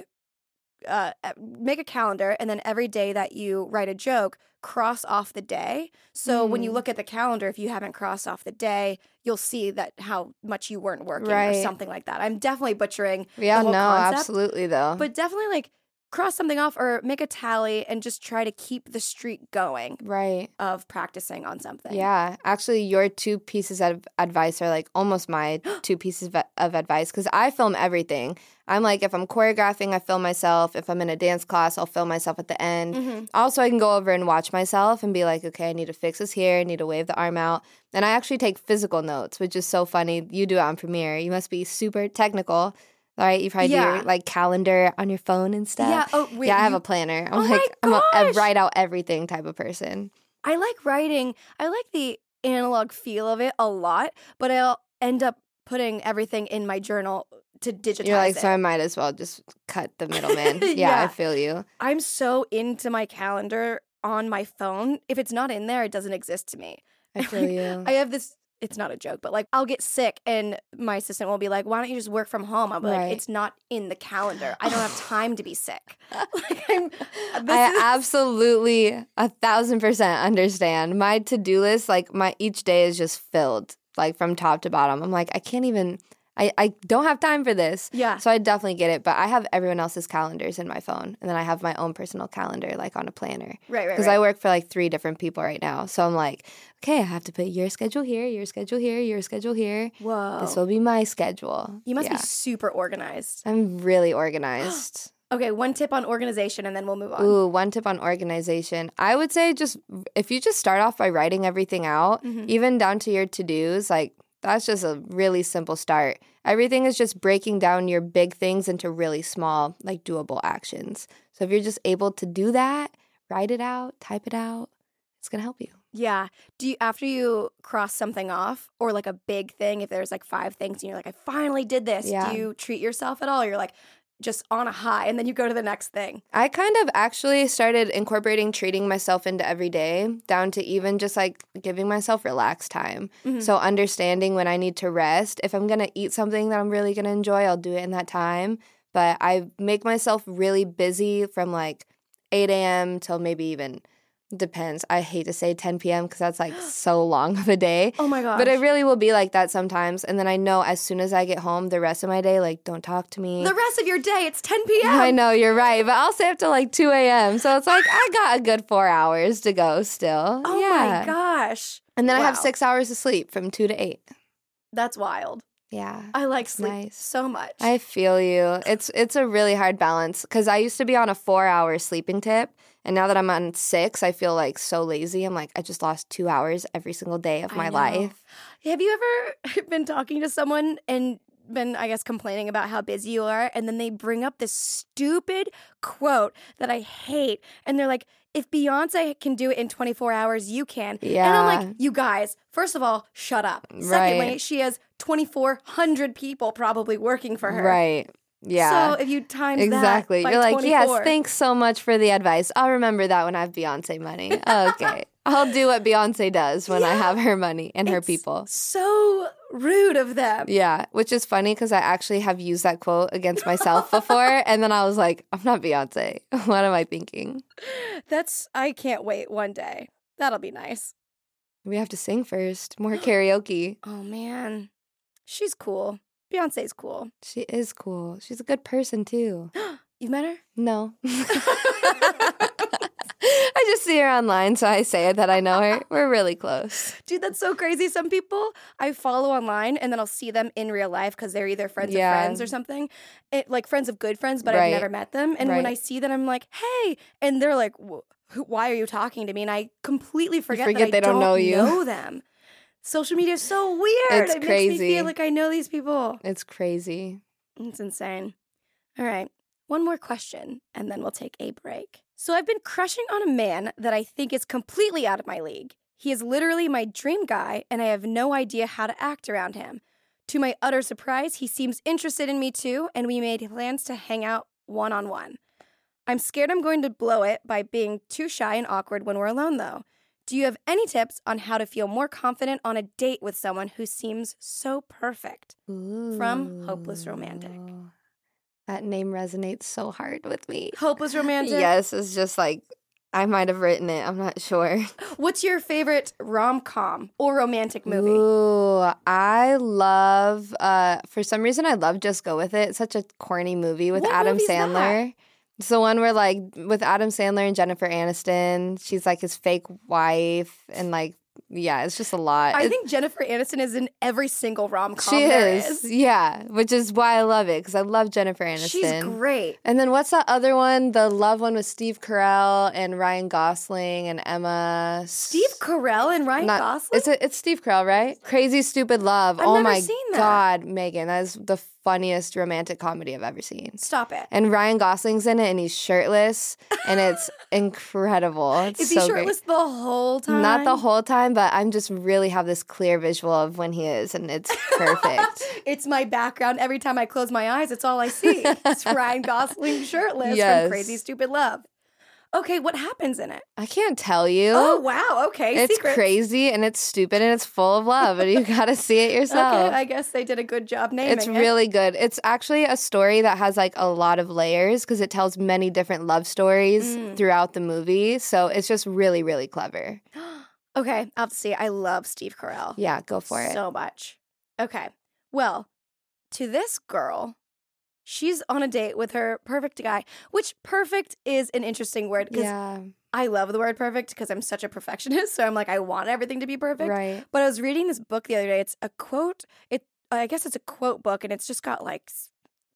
S4: uh, make a calendar, and then every day that you write a joke, cross off the day. So when you
S5: Mm.
S4: look at the calendar, if you haven't crossed off the day, you'll see that how much you weren't working or
S5: Right.
S4: something like that. I'm definitely butchering
S5: yeah,
S4: the whole
S5: no,
S4: concept.
S5: absolutely, though.
S4: But definitely like cross something off or make a tally and just try to keep the streak going
S5: right.
S4: of practicing on something.
S5: Yeah. Actually, your two pieces of advice are like almost my two pieces of, of advice because I film everything. I'm like, if I'm choreographing, I film myself. If I'm in a dance class, I'll film myself at the end.
S4: Mm-hmm.
S5: Also, I can go over and watch myself and be like, okay, I need to fix this here. I need to wave the arm out. And I actually take physical notes, which is so funny. You do it on Premiere. You must be super technical. All right, you probably do
S4: Yeah.
S5: your like calendar on your phone and stuff.
S4: Yeah. Oh, wait.
S5: yeah, I have
S4: you-
S5: a planner. I'm
S4: Oh my
S5: like, I'm a, a
S4: gosh!
S5: write out everything type of person.
S4: I like writing. I like the analog feel of it a lot, but I'll end up putting everything in my journal to digitize
S5: You're like,
S4: it.
S5: so I might as well just cut the middleman. yeah,
S4: Yeah.
S5: I feel you.
S4: I'm so into my calendar on my phone. If it's not in there, it doesn't exist to me.
S5: I feel you.
S4: I have this it's not a joke, but like I'll get sick and my assistant will be like, why don't you just work from home? I'll be
S5: Right.
S4: like, it's not in the calendar. I don't have time to be sick. Like, I'm, this
S5: I
S4: is-
S5: absolutely a thousand percent understand. My to-do list, like my each day is just filled, like from top to bottom. I'm like, I can't even, I, I don't have time for this.
S4: Yeah.
S5: So I definitely get it. But I have everyone else's calendars in my phone. And then I have my own personal calendar, like on a planner.
S4: Right, right,
S5: Because
S4: right.
S5: I work for like three different people right now. So I'm like, okay, I have to put your schedule here, your schedule here, your schedule here.
S4: Whoa.
S5: This will be my schedule.
S4: You must
S5: Yeah.
S4: be super organized.
S5: I'm really organized.
S4: Okay, one tip on organization and then we'll move on.
S5: Ooh, one tip on organization. I would say just if you just start off by writing everything out,
S4: Mm-hmm.
S5: even down to your to-dos, like that's just a really simple start. Everything is just breaking down your big things into really small, like doable actions. So if you're just able to do that, write it out, type it out, it's going to help you.
S4: Yeah. Do you, after you cross something off or like a big thing, if there's like five things and you're like, I finally did this,
S5: Yeah.
S4: do you treat yourself at all? You're like just on a high and then you go to the next thing.
S5: I kind of actually started incorporating treating myself into every day, down to even just like giving myself relaxed time.
S4: Mm-hmm.
S5: So understanding when I need to rest. If I'm going to eat something that I'm really going to enjoy, I'll do it in that time. But I make myself really busy from like eight a.m. till maybe even, depends. I hate to say ten p.m. because that's like so long of a day.
S4: Oh my gosh.
S5: But it really will be like that sometimes. And then I know as soon as I get home, the rest of my day, like, don't talk to me.
S4: The rest of your day, it's ten p.m.
S5: I know, you're right. But I'll stay up till like two a.m. So it's like, I got a good four hours to go still.
S4: Oh
S5: yeah.
S4: my gosh.
S5: And then I have
S4: Wow.
S5: six hours of sleep from two to eight.
S4: That's wild.
S5: Yeah.
S4: I like sleep
S5: nice.
S4: so much.
S5: I feel you. It's it's a really hard balance because I used to be on a four-hour sleeping tip, and now that I'm on six, I feel like so lazy. I'm like, I just lost two hours every single day of
S4: I
S5: my
S4: know.
S5: life.
S4: Have you ever been talking to someone and been, I guess, complaining about how busy you are, and then they bring up this stupid quote that I hate, and they're like, if Beyonce can do it in twenty-four hours, you can. And I'm
S5: Yeah.
S4: like, you guys, first of all, shut up. Secondly,
S5: Right.
S4: she has twenty-four hundred people probably working for her.
S5: Right. Yeah.
S4: So if you times
S5: Exactly.
S4: that by
S5: You're like, yes,
S4: twenty-four,
S5: thanks so much for the advice. I'll remember that when I have Beyonce money. Okay. I'll do what Beyonce does when I have her money and her
S4: it's
S5: people.
S4: So rude of them.
S5: Yeah, which is funny because I actually have used that quote against myself before. And then I was like, I'm not Beyonce. What am I thinking?
S4: That's, I can't wait one day. That'll be nice.
S5: We have to sing first. More karaoke.
S4: Oh man, she's cool. Beyonce's cool.
S5: She is cool. She's a good person too.
S4: You've met her?
S5: No. I just see her online, so I say that I know her. We're really close.
S4: Dude, that's so crazy. Some people I follow online and then I'll see them in real life because they're either friends
S5: Yeah.
S4: of friends or something. It, like friends of good friends, but
S5: Right.
S4: I've never met them. And when
S5: Right.
S4: I see them, I'm like, hey. And they're like, who, why are you talking to me? And I completely forget,
S5: forget
S4: that
S5: they
S4: I
S5: don't
S4: don't
S5: know you.
S4: know them. Social media is so weird.
S5: It's
S4: it makes
S5: crazy.
S4: me feel like I know these people.
S5: It's crazy.
S4: It's insane. All right. One more question, and then we'll take a break. So I've been crushing on a man that I think is completely out of my league. He is literally my dream guy, and I have no idea how to act around him. To my utter surprise, he seems interested in me too, and we made plans to hang out one-on-one. I'm scared I'm going to blow it by being too shy and awkward when we're alone, though. Do you have any tips on how to feel more confident on a date with someone who seems so perfect? From Hopeless Romantic.
S5: Ooh. That name resonates so hard with me.
S4: Hopeless Romantic?
S5: Yes, it's just like, I might have written it. I'm not sure.
S4: What's your favorite rom-com or romantic movie?
S5: Ooh, I love, uh, for some reason, I love Just Go With It. It's such a corny movie with
S4: What
S5: Adam
S4: movie's
S5: Sandler. It's the one where, like, with Adam Sandler and Jennifer Aniston, she's like his fake wife, and like, yeah, it's just a lot.
S4: I
S5: It-
S4: think Jennifer Aniston is in every single rom-com
S5: she
S4: there
S5: is,
S4: is.
S5: yeah, which is why I love it because I love Jennifer Aniston.
S4: She's great.
S5: And then what's that other one? The love one with Steve Carell and Ryan Gosling and Emma.
S4: Steve Carell and Ryan
S5: Not-
S4: Gosling?
S5: It's, a, it's Steve Carell, right? Crazy Stupid Love.
S4: I've
S5: oh
S4: never
S5: my
S4: seen that.
S5: God, Megan. That is the funniest romantic comedy I've ever seen.
S4: Stop it.
S5: And Ryan Gosling's in it and he's shirtless and it's incredible. It's
S4: Is
S5: so
S4: he shirtless the whole
S5: great.
S4: time?
S5: Not the whole time, but I'm just really have this clear visual of when he is and it's perfect.
S4: It's my background. Every time I close my eyes, it's all I see. It's Ryan Gosling shirtless
S5: Yes.
S4: from Crazy Stupid Love. Okay, what happens in it?
S5: I can't tell you.
S4: Oh, wow. Okay.
S5: It's
S4: secrets.
S5: crazy and it's stupid and it's full of love, and you got to see it yourself.
S4: Okay, I guess they did a good job naming
S5: It's
S4: it.
S5: really good. It's actually a story that has like a lot of layers because it tells many different love stories
S4: Mm.
S5: throughout the movie. So it's just really, really clever.
S4: Okay, I'll have to see. I love Steve Carell.
S5: Yeah, go for it.
S4: So much. Okay. Well, to this girl, she's on a date with her perfect guy, which perfect is an interesting word because
S5: Yeah,
S4: I love the word perfect because I'm such a perfectionist. So I'm like, I want everything to be perfect.
S5: right.
S4: But I was reading this book the other day. It's a quote. It I guess it's a quote book, and it's just got like s-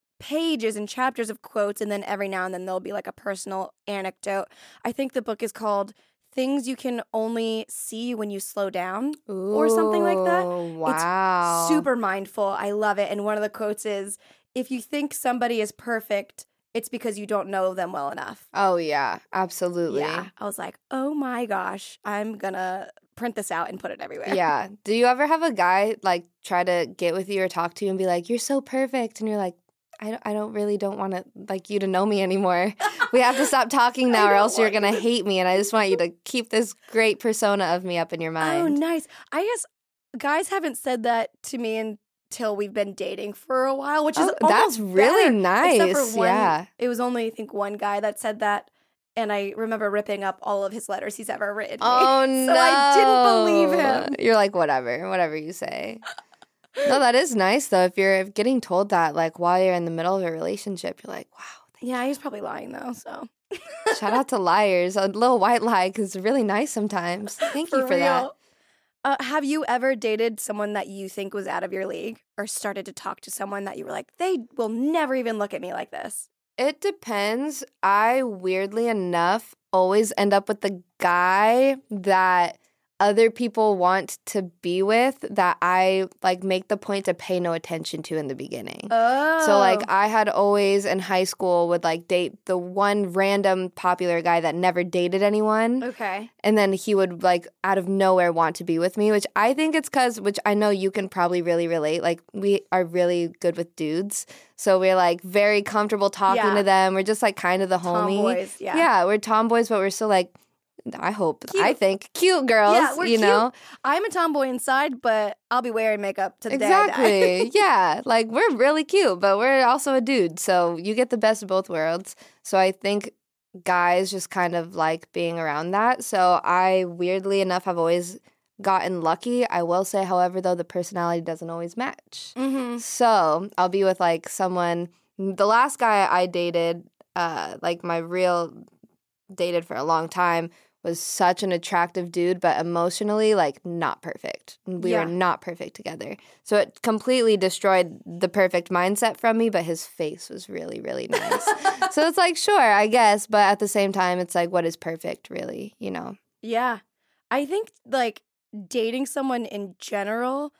S4: pages and chapters of quotes, and then every now and then there'll be like a personal anecdote. I think the book is called Things You Can Only See When You Slow Down or something like that.
S5: Ooh, Wow.
S4: It's super mindful. I love it. And one of the quotes is, if you think somebody is perfect, it's because you don't know them well enough.
S5: Oh, yeah, absolutely.
S4: Yeah. I was like, oh my gosh, I'm going to print this out and put it everywhere.
S5: Yeah. Do you ever have a guy like try to get with you or talk to you and be like, "You're so perfect," and you're like, I don't, I don't really don't want to like you to know me anymore. We have to stop talking now, or
S4: don't
S5: else you're
S4: want
S5: gonna hate me. And I just want you to keep this great persona of me up in your
S4: Oh,
S5: mind.
S4: nice. I guess guys haven't said that to me until we've been dating for a while, which is
S5: Oh, that's
S4: almost
S5: really
S4: better,
S5: nice.
S4: Except for one,
S5: Yeah.
S4: it was only I think one guy that said that, and I remember ripping up all of his letters he's ever written. me.
S5: Oh
S4: so
S5: no!
S4: I didn't believe him.
S5: You're like whatever, whatever you say. No, that is nice though. If you're getting told that like while you're in the middle of a relationship, you're like, wow.
S4: Yeah, he's probably lying though. So
S5: Shout out to liars. A little white lie because it's really nice sometimes. Thank you for that.
S4: real. Uh, have you ever dated someone that you think was out of your league, or started to talk to someone that you were like, they will never even look at me like this?
S5: It depends. I, weirdly enough, always end up with the guy that other people want to be with that I, like, make the point to pay no attention to in the beginning.
S4: Oh,
S5: So, like, I had always in high school would, like, date the one random popular guy that never dated anyone.
S4: okay,
S5: And then he would, like, out of nowhere want to be with me, which I think it's because, which I know you can probably really relate. Like, we are really good with dudes. So we're, like, very comfortable talking
S4: Yeah.
S5: to them. We're just, like, kind of the homie.
S4: tomboys, yeah,
S5: Yeah, we're tomboys, but we're still, like, I hope, I
S4: Cute.
S5: think, cute girls,
S4: Yeah, we're
S5: you
S4: cute.
S5: know?
S4: I'm a tomboy inside, but I'll be wearing makeup to the day I die.
S5: Exactly. Yeah. Like, we're really cute, but we're also a dude. So you get the best of both worlds. So I think guys just kind of like being around that. So I, weirdly enough, have always gotten lucky. I will say, however, though, the personality doesn't always match.
S4: Mm-hmm.
S5: So I'll be with like someone, the last guy I dated, uh, like my real dated for a long time, was such an attractive dude, but emotionally, like, not perfect. We
S4: Yeah.
S5: were not perfect together. So it completely destroyed the perfect mindset from me, but his face was really, really nice. So it's like, sure, I guess, but at the same time, it's like, what is perfect, really, you know?
S4: Yeah. I think, like, dating someone in general,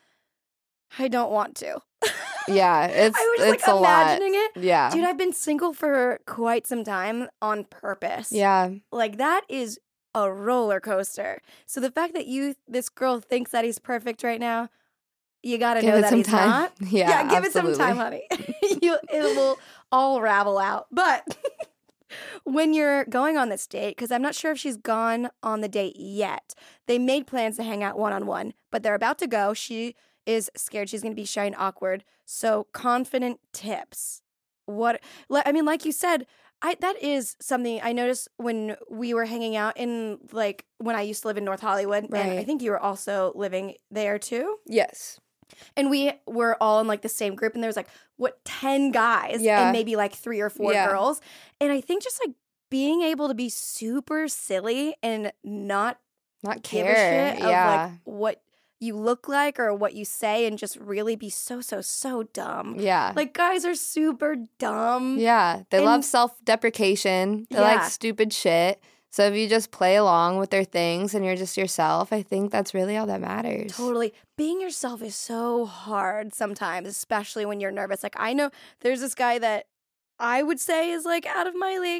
S4: I don't want to.
S5: Yeah, it's,
S4: I was just,
S5: it's
S4: like,
S5: a lot.
S4: imagining it.
S5: Yeah.
S4: Dude, I've been single for quite some time on purpose.
S5: Yeah.
S4: Like, that is a roller coaster. So the fact that you, this girl thinks that he's perfect right now, you got to
S5: Give
S4: know
S5: it
S4: that
S5: some
S4: he's
S5: time.
S4: not.
S5: Yeah,
S4: give it some
S5: absolutely.
S4: time, honey. you, it will all ravel out. But when you're going on this date, because I'm not sure if she's gone on the date yet, they made plans to hang out one-on-one, but they're about to go. She is scared she's going to be shy and awkward. So confident tips. What, li- I mean, like you said, I that is something I noticed when we were hanging out in, like, when I used to live in North Hollywood. And I
S5: Right.
S4: think you were also living there too.
S5: Yes.
S4: And we were all in, like, the same group. And there was, like, what, ten guys
S5: Yeah.
S4: and maybe, like, three or four
S5: Yeah.
S4: girls. And I think just, like, being able to be super silly and not
S5: Not
S4: give
S5: care.
S4: a shit of,
S5: Yeah.
S4: like, what you look like or what you say, and just really be so, so, so dumb.
S5: Yeah.
S4: Like, guys are super dumb.
S5: Yeah, they
S4: And-
S5: love self-deprecation. They
S4: Yeah.
S5: like stupid shit. So if you just play along with their things and you're just yourself, I think that's really all that matters.
S4: Totally. Being yourself is so hard sometimes, especially when you're nervous. Like, I know there's this guy that I would say is, like, out of my league,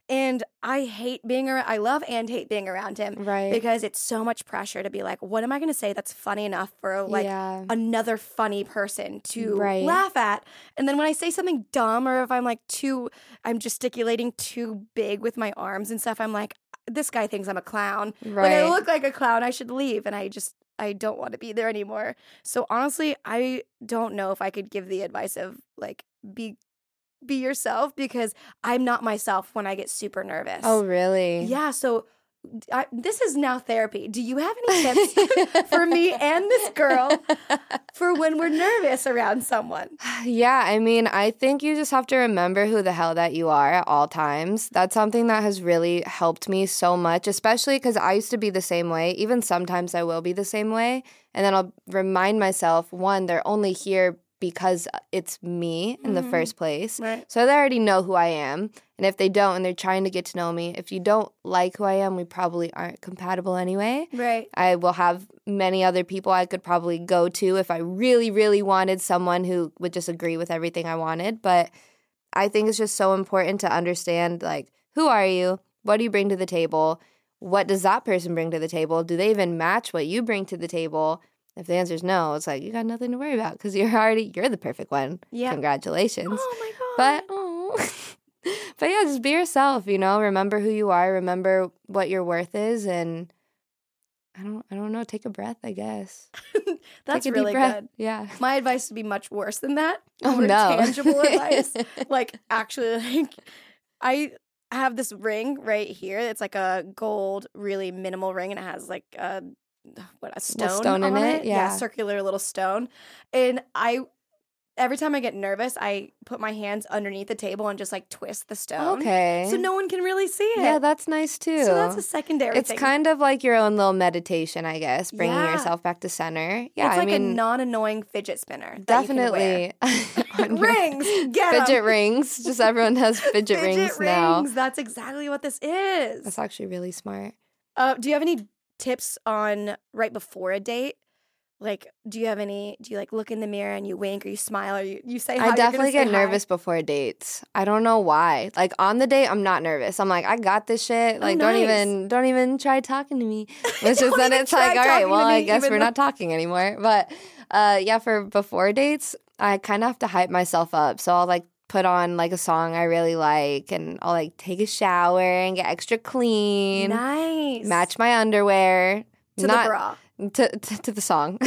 S4: And I hate being around, I love and hate being around him.
S5: Right.
S4: Because it's so much pressure to be like, what am I going to say that's funny enough for like
S5: Yeah.
S4: another funny person to
S5: Right.
S4: laugh at? And then when I say something dumb or if I'm like too, I'm gesticulating too big with my arms and stuff, I'm like, this guy thinks I'm a clown. Like I
S5: Right.
S4: look like a clown, I should leave. And I just, I don't want to be there anymore. So honestly, I don't know if I could give the advice of like, be be yourself because I'm not myself when I get super nervous.
S5: Oh, really?
S4: Yeah, so I, this is now therapy. Do you have any tips for me and this girl for when we're nervous around someone?
S5: Yeah, I mean, I think you just have to remember who the hell that you are at all times. That's something that has really helped me so much, especially because I used to be the same way. Even sometimes I will be the same way. And then I'll remind myself, one, they're only here because it's me in the
S4: Mhm.
S5: first place.
S4: Right.
S5: So they already know who I am. And if they don't and they're trying to get to know me, if you don't like who I am, we probably aren't compatible anyway.
S4: Right.
S5: I will have many other people I could probably go to if I really, really wanted someone who would just agree with everything I wanted. But I think it's just so important to understand, like, who are you? What do you bring to the table? What does that person bring to the table? Do they even match what you bring to the table? If the answer is no, it's like, you got nothing to worry about because you're already, you're the perfect one.
S4: Yeah.
S5: Congratulations.
S4: Oh my God.
S5: But, oh. But yeah, just be yourself, you know, remember who you are, remember what your worth is, and I don't I don't know, take a breath, I guess.
S4: That's
S5: Take a deep
S4: really
S5: breath.
S4: good.
S5: Yeah.
S4: My advice would be much worse than that.
S5: Oh,
S4: More
S5: no.
S4: tangible advice. Like actually, like I have this ring right here. It's like a gold, really minimal ring, and it has like a what a stone,
S5: Little stone in
S4: on
S5: it? Yeah.
S4: circular little stone. And I every time I get nervous, I put my hands underneath the table and just like twist the stone.
S5: Okay.
S4: So no one can really see it.
S5: Yeah, that's nice too.
S4: So that's a secondary
S5: It's
S4: thing.
S5: kind of like your own little meditation, I guess, bringing
S4: Yeah.
S5: yourself back to center. Yeah,
S4: it's
S5: I
S4: like
S5: mean,
S4: a non-annoying fidget spinner. that you can wear.
S5: definitely. On your-
S4: Rings, get 'em.
S5: Fidget rings. Just everyone has fidget,
S4: Fidget
S5: rings now.
S4: rings. That's exactly what this is.
S5: That's actually really smart.
S4: Uh, do you have any tips on right before a date? Like, do you have any? Do you like look in the mirror and you wink or you smile or you, you say? How
S5: I
S4: you're gonna
S5: definitely
S4: say
S5: get
S4: hi?
S5: nervous before dates. I don't know why. Like on the date, I'm not nervous. I'm like, I got this shit. Like, don't
S4: nice.
S5: even, don't even try talking to me. It's just
S4: Don't
S5: then
S4: even
S5: it's
S4: try
S5: like, all right,
S4: talking to
S5: well, I
S4: me,
S5: guess
S4: even
S5: we're
S4: though-
S5: not talking anymore. But uh, yeah, for before dates, I kind of have to hype myself up. So I'll like put on like a song I really like, and I'll like take a shower and get extra clean.
S4: Nice.
S5: Match my underwear
S4: to
S5: not,
S4: the bra.
S5: to, to to the song.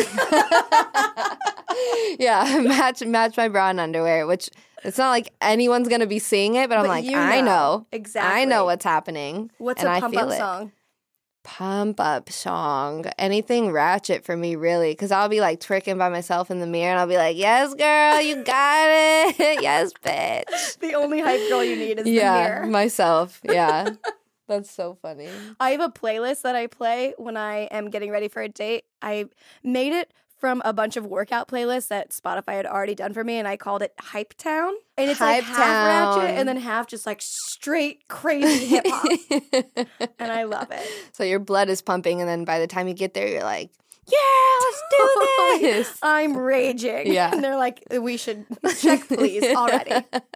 S5: Yeah, match match my bra and underwear, which it's not like anyone's gonna be seeing it, but I'm
S4: But
S5: like,
S4: you
S5: I
S4: know.
S5: know,
S4: Exactly.
S5: I know what's happening.
S4: What's
S5: and
S4: a
S5: I
S4: pump
S5: feel
S4: up
S5: it.
S4: song?
S5: Pump up song, anything ratchet for me, really, because I'll be like twerking by myself in the mirror, and I'll be like, "Yes, girl, you got it. Yes, bitch."
S4: The only hype girl you need is the
S5: Yeah,
S4: mirror.
S5: myself. Yeah, that's so funny.
S4: I have a playlist that I play when I am getting ready for a date. I made it from a bunch of workout playlists that Spotify had already done for me, and I called it Hype Town. And it's like
S5: Hype
S4: half ratchet
S5: Town.
S4: and then half just like straight crazy hip hop. And I love it.
S5: So your blood is pumping, and then by the time you get there, you're like, "Yeah, let's do this."
S4: I'm raging.
S5: Yeah.
S4: And they're like, we should check, please, already.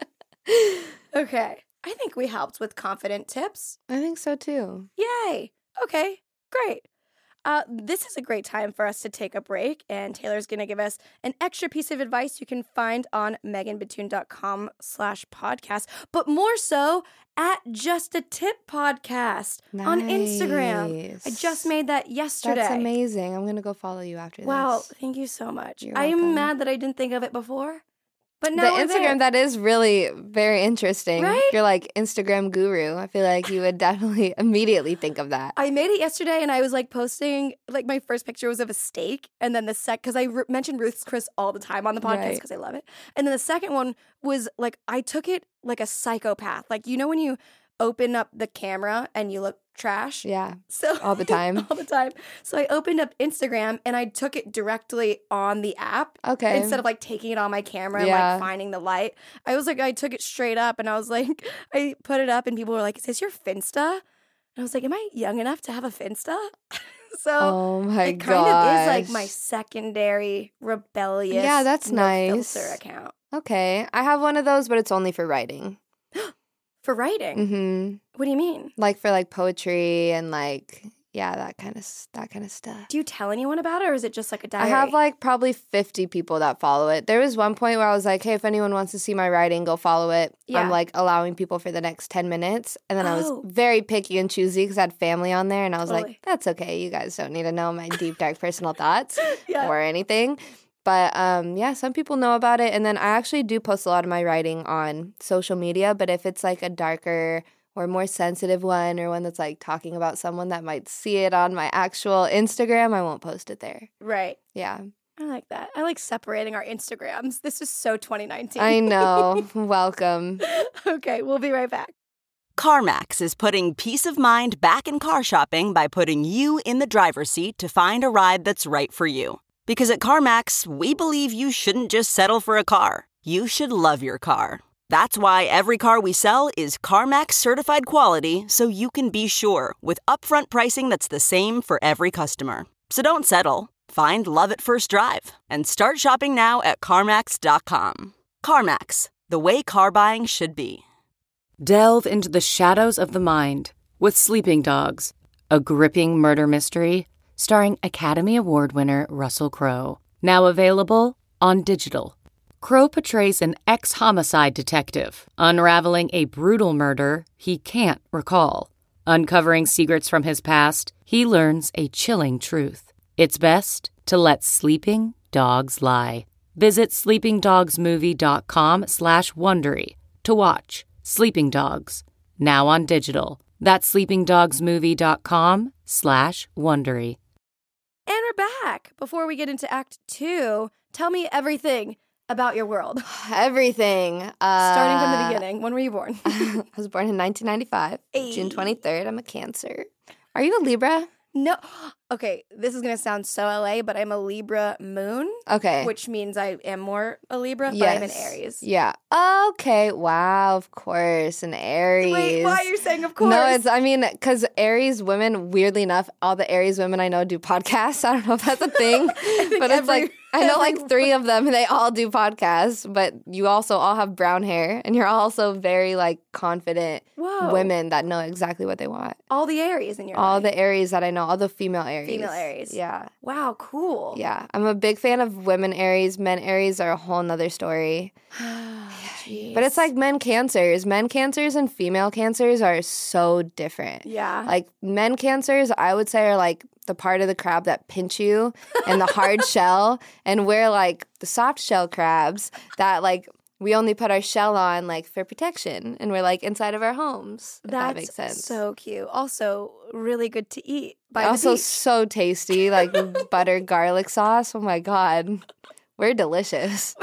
S4: Okay. I think we helped with confident tips.
S5: I think so too.
S4: Yay. Okay, great. Uh, this is a great time for us to take a break, and Taylor's going to give us an extra piece of advice you can find on meganbatoon.com slash podcast, but more so at Just a Tip Podcast on Instagram. I
S5: Nice.
S4: just made that yesterday.
S5: That's amazing. I'm gonna go follow you after
S4: Wow,
S5: this.
S4: thank you so much.
S5: You're
S4: I am
S5: welcome.
S4: mad that I didn't think of it before, but
S5: The
S4: now we're there.
S5: Instagram, that is really very interesting.
S4: Right?
S5: You're like Instagram guru. I feel like you would definitely immediately think of that.
S4: I made it yesterday, and I was like posting, like my first picture was of a steak, and then the sec, because I r- mentioned Ruth's Chris all the time on the podcast
S5: Right.
S4: because I love it. And then the second one was like, I took it like a psychopath. Like, you know, when you open up the camera and you look trash?
S5: Yeah,
S4: So
S5: all the time.
S4: all the time. So I opened up Instagram and I took it directly on the app.
S5: Okay.
S4: Instead of like taking it on my camera and
S5: Yeah.
S4: like finding the light. I was like, I took it straight up and I was like, I put it up and people were like, is this your Finsta? And I was like, am I young enough to have a Finsta? So
S5: Oh my
S4: it kind of is like
S5: gosh.
S4: my secondary rebellious
S5: Yeah, that's
S4: no
S5: nice.
S4: filter account.
S5: Okay, I have one of those, but it's only for writing.
S4: For writing?
S5: Mm-hmm.
S4: What do you mean?
S5: Like for like poetry and like, yeah, that kind of that kind of stuff.
S4: Do you tell anyone about it, or is it just like a diary?
S5: I have like probably fifty people that follow it. There was one point where I was like, hey, if anyone wants to see my writing, go follow it.
S4: Yeah.
S5: I'm like allowing people for the next ten minutes. And then I
S4: Oh.
S5: was very picky and choosy because I had family on there. And I was
S4: Totally.
S5: like, that's okay. You guys don't need to know my deep, dark personal thoughts
S4: Yeah.
S5: or anything. But um, yeah, some people know about it. And then I actually do post a lot of my writing on social media. But if it's like a darker or more sensitive one, or one that's like talking about someone that might see it on my actual Instagram, I won't post it there.
S4: Right.
S5: Yeah.
S4: I like that. I like separating our Instagrams. This is so twenty nineteen.
S5: I know. Welcome.
S4: Okay, we'll be right back.
S6: CarMax is putting peace of mind back in car shopping by putting you in the driver's seat to find a ride that's right for you. Because at CarMax, we believe you shouldn't just settle for a car. You should love your car. That's why every car we sell is CarMax certified quality, so you can be sure with upfront pricing that's the same for every customer. So don't settle. Find love at first drive and start shopping now at CarMax dot com. CarMax, the way car buying should be.
S7: Delve into the shadows of the mind with Sleeping Dogs, a gripping murder mystery starring Academy Award winner Russell Crowe. Now available on digital. Crowe portrays an ex-homicide detective unraveling a brutal murder he can't recall. Uncovering secrets from his past, he learns a chilling truth. It's best to let sleeping dogs lie. Visit sleepingdogsmovie.com slash Wondery to watch Sleeping Dogs, now on digital. That's sleepingdogsmovie.com slash Wondery.
S4: And we're back. Before we get into Act Two, tell me everything about your world.
S5: Everything. Uh,
S4: Starting from the beginning. When were you born?
S5: I was born in nineteen ninety-five,
S4: Ay.
S5: June twenty-third. I'm a Cancer. Are you a Libra?
S4: No. Okay, this is going to sound so L A, but I'm a Libra moon,
S5: Okay.
S4: which means I am more a Libra, but
S5: yes.
S4: I'm an Aries.
S5: Yeah. Okay. Wow. Of course. An Aries.
S4: Wait, why are you saying of course?
S5: No, it's, I mean, because Aries women, weirdly enough, all the Aries women I know do podcasts. I don't know if that's a thing, but it's
S4: every-
S5: like, I know
S4: every-
S5: like three of them, and they all do podcasts, but you also all have brown hair, and you're also very like confident
S4: Whoa.
S5: women that know exactly what they want.
S4: All the Aries in your
S5: All
S4: life.
S5: the Aries that I know, all the female Aries.
S4: Female Aries.
S5: Yeah.
S4: Wow, cool.
S5: Yeah. I'm a big fan of women Aries. Men Aries are a whole nother story.
S4: Jeez.
S5: But it's like men Cancers. Men Cancers and female Cancers are so different.
S4: Yeah.
S5: Like men Cancers, I would say, are like the part of the crab that pinch you and the hard shell. And we're like the soft shell crabs that like we only put our shell on like for protection. And we're like inside of our homes. If
S4: That's
S5: that makes sense.
S4: so cute. Also, really good to eat by
S5: also
S4: the beach.
S5: so tasty, like with butter garlic sauce. Oh my God. We're delicious.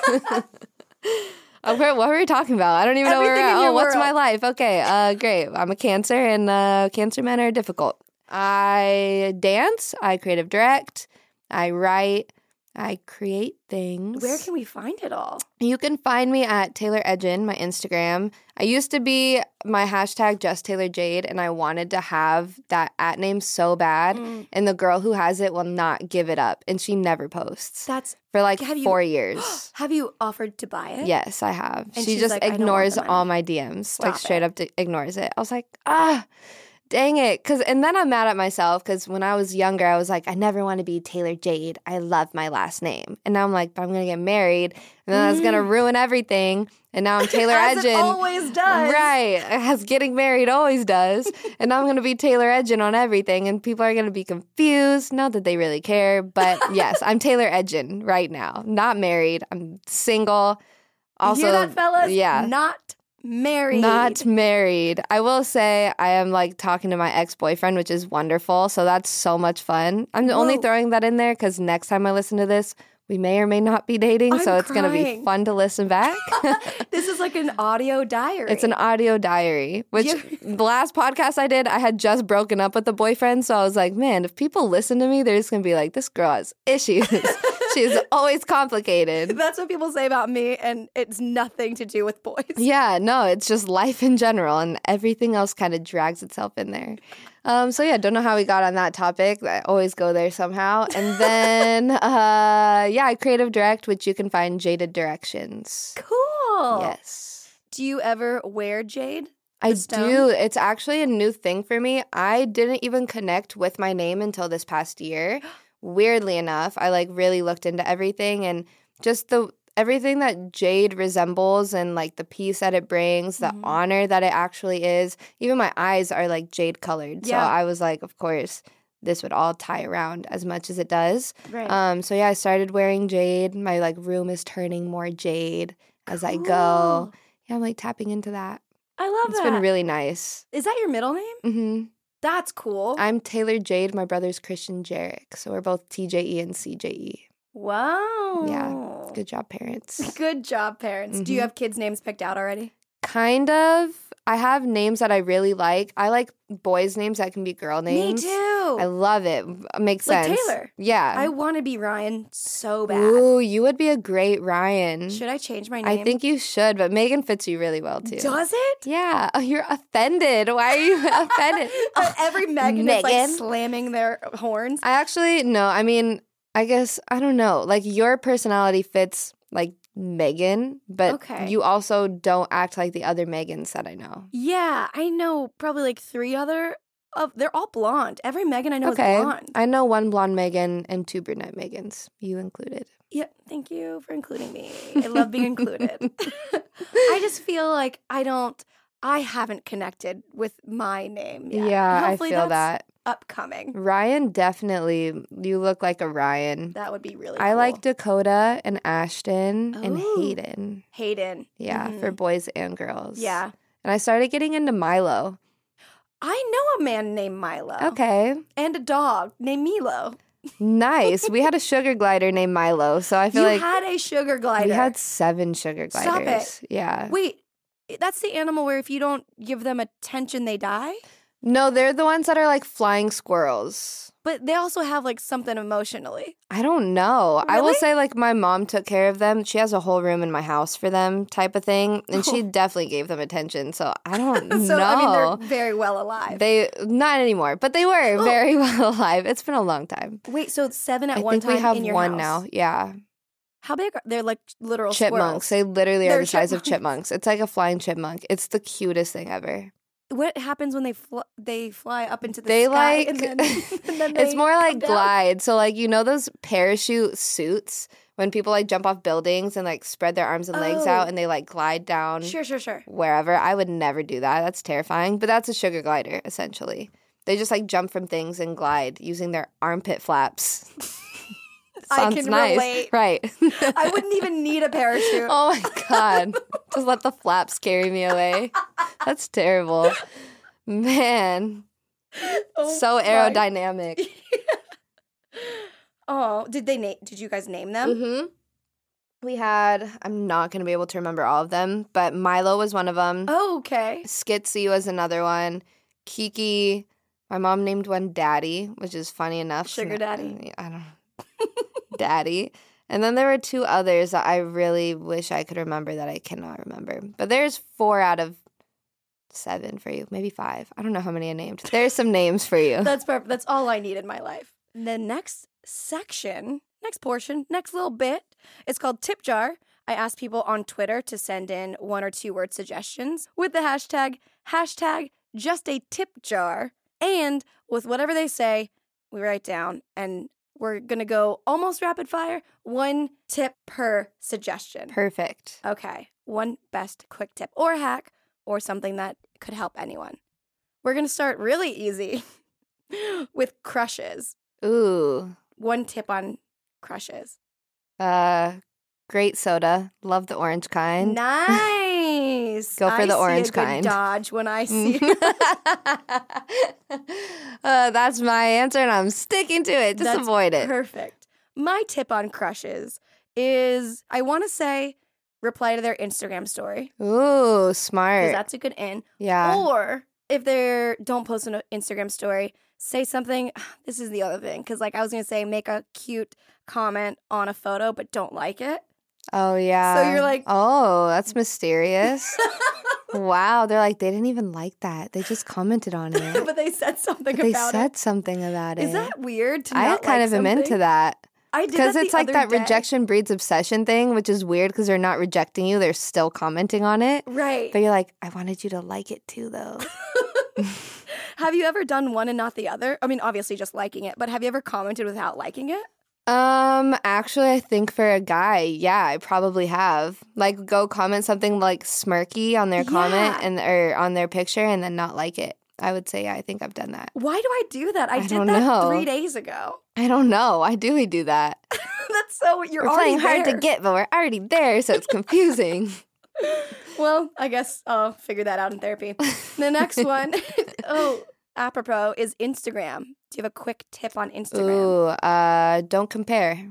S5: Oh, where, what were we talking about? I don't even know where we're
S4: Everything
S5: at.
S4: in your
S5: Oh, what's
S4: world.
S5: my life? Okay, uh, great. I'm a Cancer, and uh, Cancer men are difficult. I dance. I creative direct. I write. I create things.
S4: Where can we find it all?
S5: You can find me at Taylor Edgen, my Instagram. I used to be my hashtag just Taylor Jade, and I wanted to have that at name so bad.
S4: Mm.
S5: And the girl who has it will not give it up, and she never posts
S4: That's
S5: for like
S4: Have you-
S5: four years.
S4: Have you offered to buy it?
S5: Yes, I have.
S4: And
S5: she
S4: she's
S5: just
S4: like, "I don't want
S5: ignores
S4: the money."
S5: all my D Ms. like
S4: Stop
S5: straight
S4: it.
S5: up d- ignores it. I was like, ah, dang it. Cause, and then I'm mad at myself because when I was younger, I was like, I never want to be Taylor Jade. I love my last name. And now I'm like, but I'm going to get married. And then that's going to ruin everything. And now I'm Taylor
S4: As it
S5: Edgen.
S4: always does.
S5: Right. As getting married always does. And now I'm going to be Taylor Edgen on everything. And people are going to be confused. Not that they really care. But yes, I'm Taylor Edgen right now. Not married. I'm single. Also,
S4: you hear that, fellas?
S5: yeah.
S4: Not married.
S5: Not married. I will say I am like talking to my ex-boyfriend, which is wonderful. So that's so much fun. I'm only
S4: Whoa.
S5: throwing that in there because next time I listen to this, we may or may not be dating.
S4: I'm
S5: so it's going to be
S4: crying.
S5: fun to listen back.
S4: This is like an audio diary.
S5: It's an audio diary, which
S4: You-
S5: the last podcast I did, I had just broken up with the boyfriend. So I was like, man, if people listen to me, they're just going to be like, this girl has issues. She's always complicated.
S4: That's what people say about me, and it's nothing to do with boys.
S5: Yeah, no, it's just life in general, and everything else kind of drags itself in there. Um, so yeah, don't know how we got on that topic. I always go there somehow. And then, uh, yeah, I creative direct, which you can find Jaded Directions.
S4: Cool.
S5: Yes.
S4: Do you ever wear jade?
S5: I
S4: stone?
S5: do. It's actually a new thing for me. I didn't even connect with my name until this past year. Weirdly enough, I like really looked into everything and just the everything that jade resembles and like the peace that it brings, the
S4: Mhm.
S5: honor that it actually is. Even my eyes are like jade colored. So
S4: Yeah.
S5: I was like, of course, this would all tie around as much as it does.
S4: Right.
S5: Um, so yeah, I started wearing jade. My like room is turning more jade as I go.
S4: Cool.
S5: Yeah, I'm like tapping into that.
S4: I love
S5: It's
S4: that.
S5: been really nice.
S4: Is that your middle name?
S5: hmm
S4: That's cool.
S5: I'm Taylor Jade. My brother's Christian Jarek. So we're both T J E and C J E.
S4: wow.
S5: Yeah. Good job, parents.
S4: Good job, parents. Do you
S5: Mhm.
S4: have kids' names picked out already?
S5: Kind of. I have names that I really like. I like boys' names that can be girl names.
S4: Me too.
S5: I love it. It makes
S4: Like
S5: sense.
S4: Taylor.
S5: Yeah.
S4: I want to be Ryan so bad.
S5: Ooh, you would be a great Ryan.
S4: Should I change my name?
S5: I think you should, but Megan fits you really well too.
S4: Does it?
S5: Yeah. Oh, you're offended. Why are you offended?
S4: Uh, Every Megan, is like
S5: Megan?
S4: slamming their horns.
S5: I actually, no, I mean, I guess, I don't know. Like, your personality fits, like, Megan, but
S4: Okay.
S5: you also don't act like the other Megans that I know.
S4: Yeah, I know probably like three other of they're all blonde. Every Megan I know
S5: okay.
S4: is blonde.
S5: I know one blonde Megan and two brunette Megans, you included.
S4: Yeah, thank you for including me. I love being included. I just feel like I don't I haven't connected with my name yet.
S5: Yeah, I
S4: Hopefully
S5: feel
S4: that's
S5: that.
S4: upcoming.
S5: Ryan, definitely. You look like a Ryan.
S4: That would be really
S5: I
S4: cool.
S5: like Dakota and Ashton and
S4: Ooh.
S5: Hayden.
S4: Hayden.
S5: Yeah,
S4: Mhm.
S5: for boys and girls.
S4: Yeah.
S5: And I started getting into Milo.
S4: I know a man named Milo.
S5: Okay.
S4: And a dog named Milo.
S5: Nice. We had a sugar glider named Milo, so I feel
S4: You
S5: like
S4: had a sugar glider.
S5: we had seven sugar
S4: Stop
S5: gliders.
S4: it.
S5: Yeah.
S4: Wait, that's the animal where if you don't give them attention, they die?
S5: No, they're the ones that are like flying squirrels.
S4: But they also have like something emotionally.
S5: I don't know. I will
S4: Really?
S5: say like my mom took care of them. She has a whole room in my house for them type of thing. And she definitely gave them attention. So I don't
S4: So,
S5: know.
S4: I mean, they're very well alive.
S5: They not anymore, but they were very well alive. It's been a long time.
S4: Wait, so seven at
S5: I
S4: one
S5: think
S4: time
S5: we have
S4: in your
S5: one
S4: house.
S5: now. Yeah.
S4: How big are they're like literal
S5: Chipmunks.
S4: squirrels?
S5: They literally are
S4: They're
S5: the size of
S4: chipmunks.
S5: chipmunks. It's like a flying chipmunk. It's the cutest thing ever.
S4: What happens when they fl- they fly up into the
S5: They
S4: sky
S5: like
S4: and then, and then
S5: it's
S4: they
S5: more
S4: come
S5: like
S4: down?
S5: glide. So like you know those parachute suits when people like jump off buildings and like spread their arms and legs
S4: Oh.
S5: out and they like glide down
S4: Sure, sure, sure.
S5: wherever. I would never do that. That's terrifying. But that's a sugar glider essentially. They just like jump from things and glide using their armpit flaps.
S4: I
S5: Sounds
S4: can
S5: nice,
S4: relate.
S5: right?
S4: I wouldn't even need a parachute.
S5: Oh my god! Just let the flaps carry me away. That's terrible, man.
S4: Oh
S5: So
S4: my-
S5: aerodynamic.
S4: Oh, did they name? Did you guys name them?
S5: Mm-hmm. We had, I'm not going to be able to remember all of them, but Milo was one of them.
S4: Oh, okay.
S5: Skitsy was another one. Kiki, my mom named one Daddy, which is funny enough.
S4: Sugar Daddy.
S5: I don't know. Daddy. And then there were two others that I really wish I could remember that I cannot remember. But there's four out of seven for you, maybe five. I don't know how many I named. There's some names for you.
S4: That's perfect. That's all I need in my life. The next section, next portion, next little bit, it's called Tip Jar. I asked people on Twitter to send in one or two word suggestions with the hashtag, hashtag just a tip jar. And with whatever they say, we write down and we're going to go almost rapid fire, one tip per suggestion.
S5: Perfect.
S4: Okay, one best quick tip or hack or something that could help anyone. We're going to start really easy with crushes.
S5: Ooh.
S4: One tip on crushes.
S5: Uh, great soda. Love the orange kind.
S4: Nice.
S5: Go for
S4: I
S5: the
S4: see
S5: orange
S4: a good
S5: kind.
S4: dodge when I see.
S5: uh, that's my answer, and I'm sticking to it. Just
S4: That's
S5: avoid it.
S4: Perfect. My tip on crushes is I want to say reply to their Instagram story
S5: Ooh,
S4: because
S5: smart.
S4: that's a good in.
S5: Yeah.
S4: Or if they don't post an Instagram story, say something. This is the other thing because, like, I was gonna say, make a cute comment on a photo, but don't like it.
S5: Oh, yeah.
S4: you're like-
S5: oh, that's mysterious. Wow. They're like, they didn't even like that. They just commented on it.
S4: But they said something
S5: They
S4: about
S5: said
S4: it.
S5: something about it.
S4: Is that weird? To
S5: I
S4: not
S5: kind
S4: like
S5: of am
S4: something?
S5: into that.
S4: I did
S5: Because
S4: that
S5: it's
S4: the
S5: like
S4: other
S5: that
S4: day.
S5: rejection breeds obsession thing, which is weird because they're not rejecting you. They're still commenting on it.
S4: Right.
S5: But you're like, I wanted you to like it too, though.
S4: Have you ever done one and not the other? I mean, obviously just liking it, but have you ever commented without liking it?
S5: Um, actually, I think for a guy, yeah, I probably have. Like, go comment something like smirky on their comment
S4: Yeah.
S5: and or on their picture and then not like it. I would say, yeah, I think I've done that.
S4: Why do I do that? I,
S5: I
S4: did
S5: don't
S4: that
S5: know.
S4: three days ago.
S5: I don't know. I do do that.
S4: That's so you're
S5: We're
S4: already
S5: playing hard
S4: there.
S5: to get, but we're already there, so it's confusing.
S4: Well, I guess I'll figure that out in therapy. The next one, oh, apropos, is Instagram. Do you have a quick tip on Instagram?
S5: Ooh, uh, don't compare.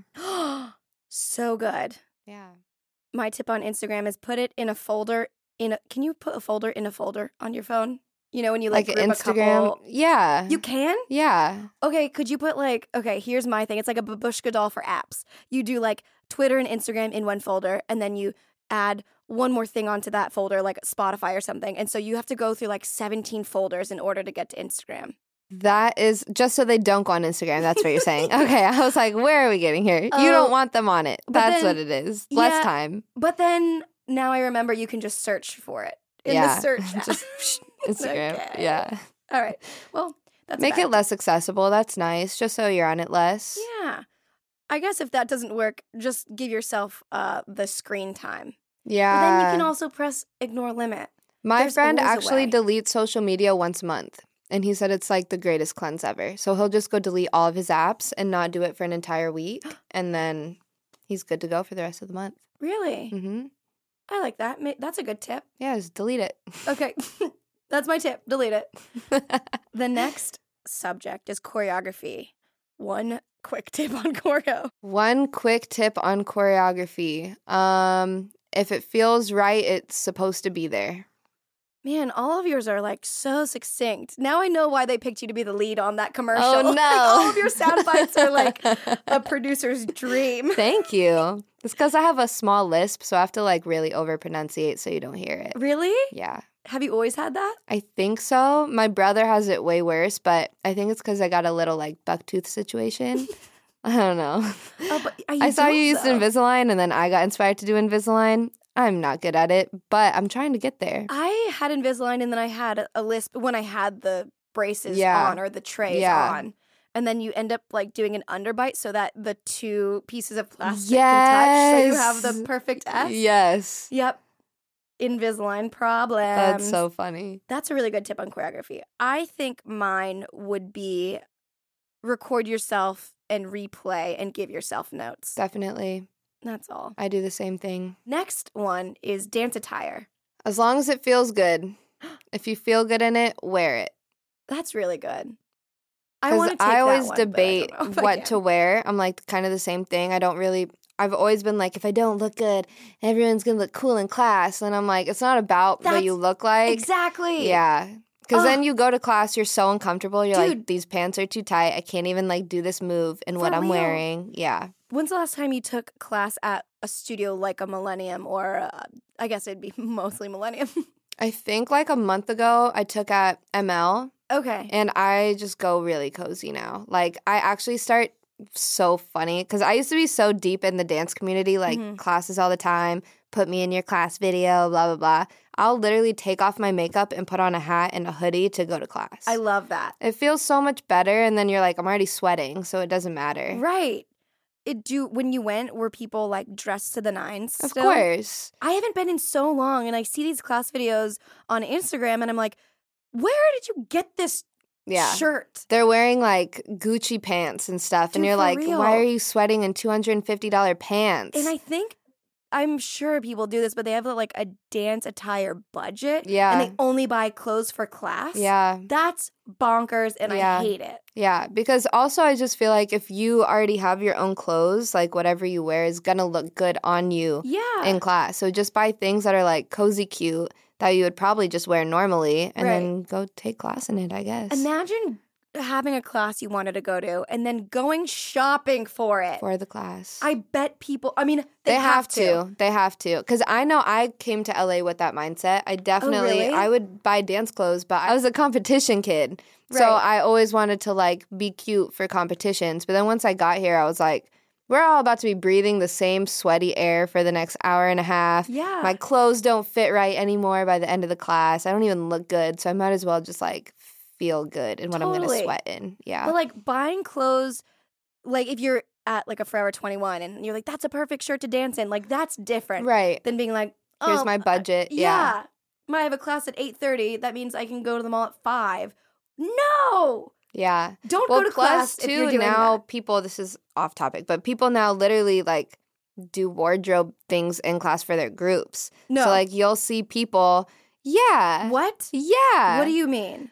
S4: So good.
S5: Yeah.
S4: My tip on Instagram is put it in a folder. In a, can you put a folder in a folder on your phone? You know, when you like,
S5: Like,
S4: group
S5: Instagram.
S4: a couple.
S5: Yeah.
S4: You can?
S5: Yeah.
S4: Okay, could you put like, okay, here's my thing. It's like a babushka doll for apps. You do like Twitter and Instagram in one folder, and then you add one more thing onto that folder, like Spotify or something. And so you have to go through like seventeen folders in order to get to Instagram.
S5: That is just so they don't go on Instagram. That's what you're saying. Okay. I was like, where are we getting here?
S4: Oh,
S5: you don't want them on it.
S4: but
S5: That's
S4: then-
S5: what it is. Less
S4: yeah.
S5: time.
S4: But then now I remember you can just search for it in
S5: yeah.
S4: the search app.
S5: Just Instagram.
S4: Okay.
S5: Yeah.
S4: All right. Well, that's
S5: Make
S4: bad.
S5: it less accessible. That's nice. Just so you're on it less.
S4: Yeah. I guess if that doesn't work, just give yourself uh, the screen time.
S5: Yeah.
S4: But then you can also press ignore limit.
S5: My
S4: there's
S5: friend
S4: always a
S5: actually
S4: way.
S5: deletes social media once a month. And he said it's like the greatest cleanse ever. So he'll just go delete all of his apps and not do it for an entire week. And then he's good to go for the rest of the month.
S4: Really?
S5: Mm-hmm.
S4: I like that. Ma- That's a good tip.
S5: Yeah, just delete it.
S4: Okay. That's my tip. Delete it. The next subject is choreography. One quick tip on choreo.
S5: One quick tip on choreography. Um, if it feels right, it's supposed to be there.
S4: Man, all of yours are like so succinct. Now I know why they picked you to be the lead on that commercial.
S5: Oh, no.
S4: Like, all of your sound bites are like a producer's dream.
S5: Thank you. It's because I have a small lisp, so I have to like really over pronunciate so you don't hear it.
S4: Really?
S5: Yeah.
S4: Have you always had that?
S5: I think so. My brother has it way worse, but I think it's because I got a little like bucktooth situation. I don't know.
S4: Oh, but uh,
S5: I saw
S4: don't,
S5: you used
S4: though.
S5: Invisalign, and then I got inspired to do Invisalign. I'm not good at it, but I'm trying to get there.
S4: I had Invisalign and then I had a, a lisp when I had the braces
S5: Yeah.
S4: on or the trays
S5: Yeah.
S4: on. And then you end up like doing an underbite so that the two pieces of plastic
S5: Yes.
S4: can touch so you have the perfect S.
S5: Yes.
S4: Yep. Invisalign problems.
S5: That's so funny.
S4: That's a really good tip on choreography. I think mine would be record yourself and replay and give yourself notes.
S5: Definitely.
S4: That's all.
S5: I do the same thing.
S4: Next one is dance attire.
S5: As long as it feels good. If you feel good in it, wear it.
S4: That's really good. I want to
S5: Because
S4: take
S5: I always
S4: that one, but I
S5: debate
S4: don't know if I
S5: what
S4: can.
S5: to wear. I'm like kind of the same thing. I don't really, I've always been like, if I don't look good, everyone's going to look cool in class. And I'm like, it's not about what you
S4: That's
S5: look like.
S4: Exactly.
S5: Yeah. Because then
S4: Ugh.
S5: you go to class, you're so uncomfortable. You're
S4: Dude.
S5: like, these pants are too tight. I can't even like do this move in what
S4: For
S5: I'm
S4: real.
S5: wearing. Yeah.
S4: When's the last time you took class at a studio like a Millennium or uh, I guess it'd be mostly Millennium?
S5: I think like a month ago, I took at M L.
S4: Okay.
S5: And I just go really cozy now. Like, I actually start so funny because I used to be so deep in the dance community, like
S4: Mhm.
S5: classes all the time, put me in your class video, blah, blah, blah. I'll literally take off my makeup and put on a hat and a hoodie to go to class.
S4: I love that.
S5: It feels so much better. And then you're like, I'm already sweating, so it doesn't matter.
S4: Right. It do when you went, were people like dressed to the nines?
S5: Of
S4: still?
S5: course.
S4: I haven't been in so long and I see these class videos on Instagram and I'm like, where did you get this
S5: Yeah.
S4: shirt?
S5: They're wearing like Gucci pants and stuff. and
S4: Dude,
S5: you're
S4: for
S5: like,
S4: real.
S5: why are you sweating in two hundred fifty dollars pants?
S4: And I think I'm sure people do this, but they have like a dance attire budget.
S5: Yeah.
S4: And they only buy clothes for class.
S5: yeah.
S4: That's bonkers and
S5: Yeah.
S4: I hate it.
S5: Yeah, because also I just feel like if you already have your own clothes, like whatever you wear is gonna look good on you
S4: Yeah.
S5: in class. So just buy things that are like cozy cute that you would probably just wear normally and
S4: Right.
S5: then go take class in it, I guess.
S4: Imagine having a class you wanted to go to and then going shopping for it.
S5: for the class.
S4: I bet people, I mean, they,
S5: they have to. They have to. Because I know I came to L A with that mindset. I definitely,
S4: really?
S5: I would buy dance clothes, but I was a competition kid. So
S4: Right.
S5: I always wanted to like be cute for competitions. But then once I got here, I was like, we're all about to be breathing the same sweaty air for the next hour and a half.
S4: Yeah.
S5: My clothes don't fit right anymore by the end of the class. I don't even look good, so I might as well just like feel good in what I'm
S4: Totally.
S5: going to sweat in. Yeah.
S4: But like buying clothes, like if you're at like a Forever twenty-one and you're like, that's a perfect shirt to dance in, like that's different
S5: right.
S4: than being like, oh,
S5: Here's my budget.
S4: yeah.
S5: Yeah.
S4: I have a class at eight thirty. That means I can go to the mall at five. No.
S5: Yeah.
S4: Don't
S5: well,
S4: go to
S5: plus
S4: class if
S5: too,
S4: you're doing
S5: now
S4: that.
S5: people, this is off topic, but people now literally like do wardrobe things in class for their groups.
S4: No.
S5: So like you'll see people, yeah.
S4: What?
S5: Yeah.
S4: What do you mean?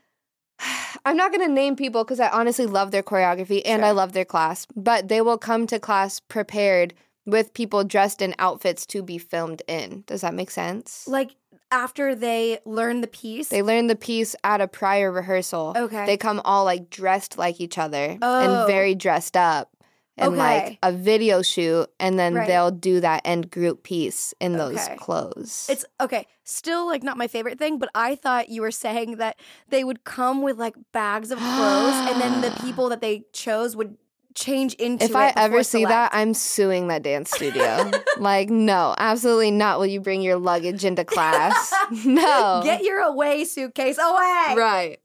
S5: I'm not going to name people because I honestly love their choreography and
S4: Sure.
S5: I love their class, but they will come to class prepared with people dressed in outfits to be filmed in. Does that make sense?
S4: Like after they learn the piece?
S5: They learn the piece at a prior rehearsal.
S4: Okay.
S5: They come all like dressed like each other
S4: Oh.
S5: and very dressed up. And
S4: Okay.
S5: like a video shoot, and then
S4: Right.
S5: they'll do that end group piece in those
S4: Okay.
S5: clothes.
S4: It's okay. Still like not my favorite thing, but I thought you were saying that they would come with like bags of clothes and then the people that they chose would change into
S5: if
S4: it
S5: I
S4: before
S5: ever see that,
S4: select.
S5: I'm suing that dance studio. Like, no, absolutely not. Will you bring your luggage into class? No.
S4: Get your away suitcase away.
S5: right.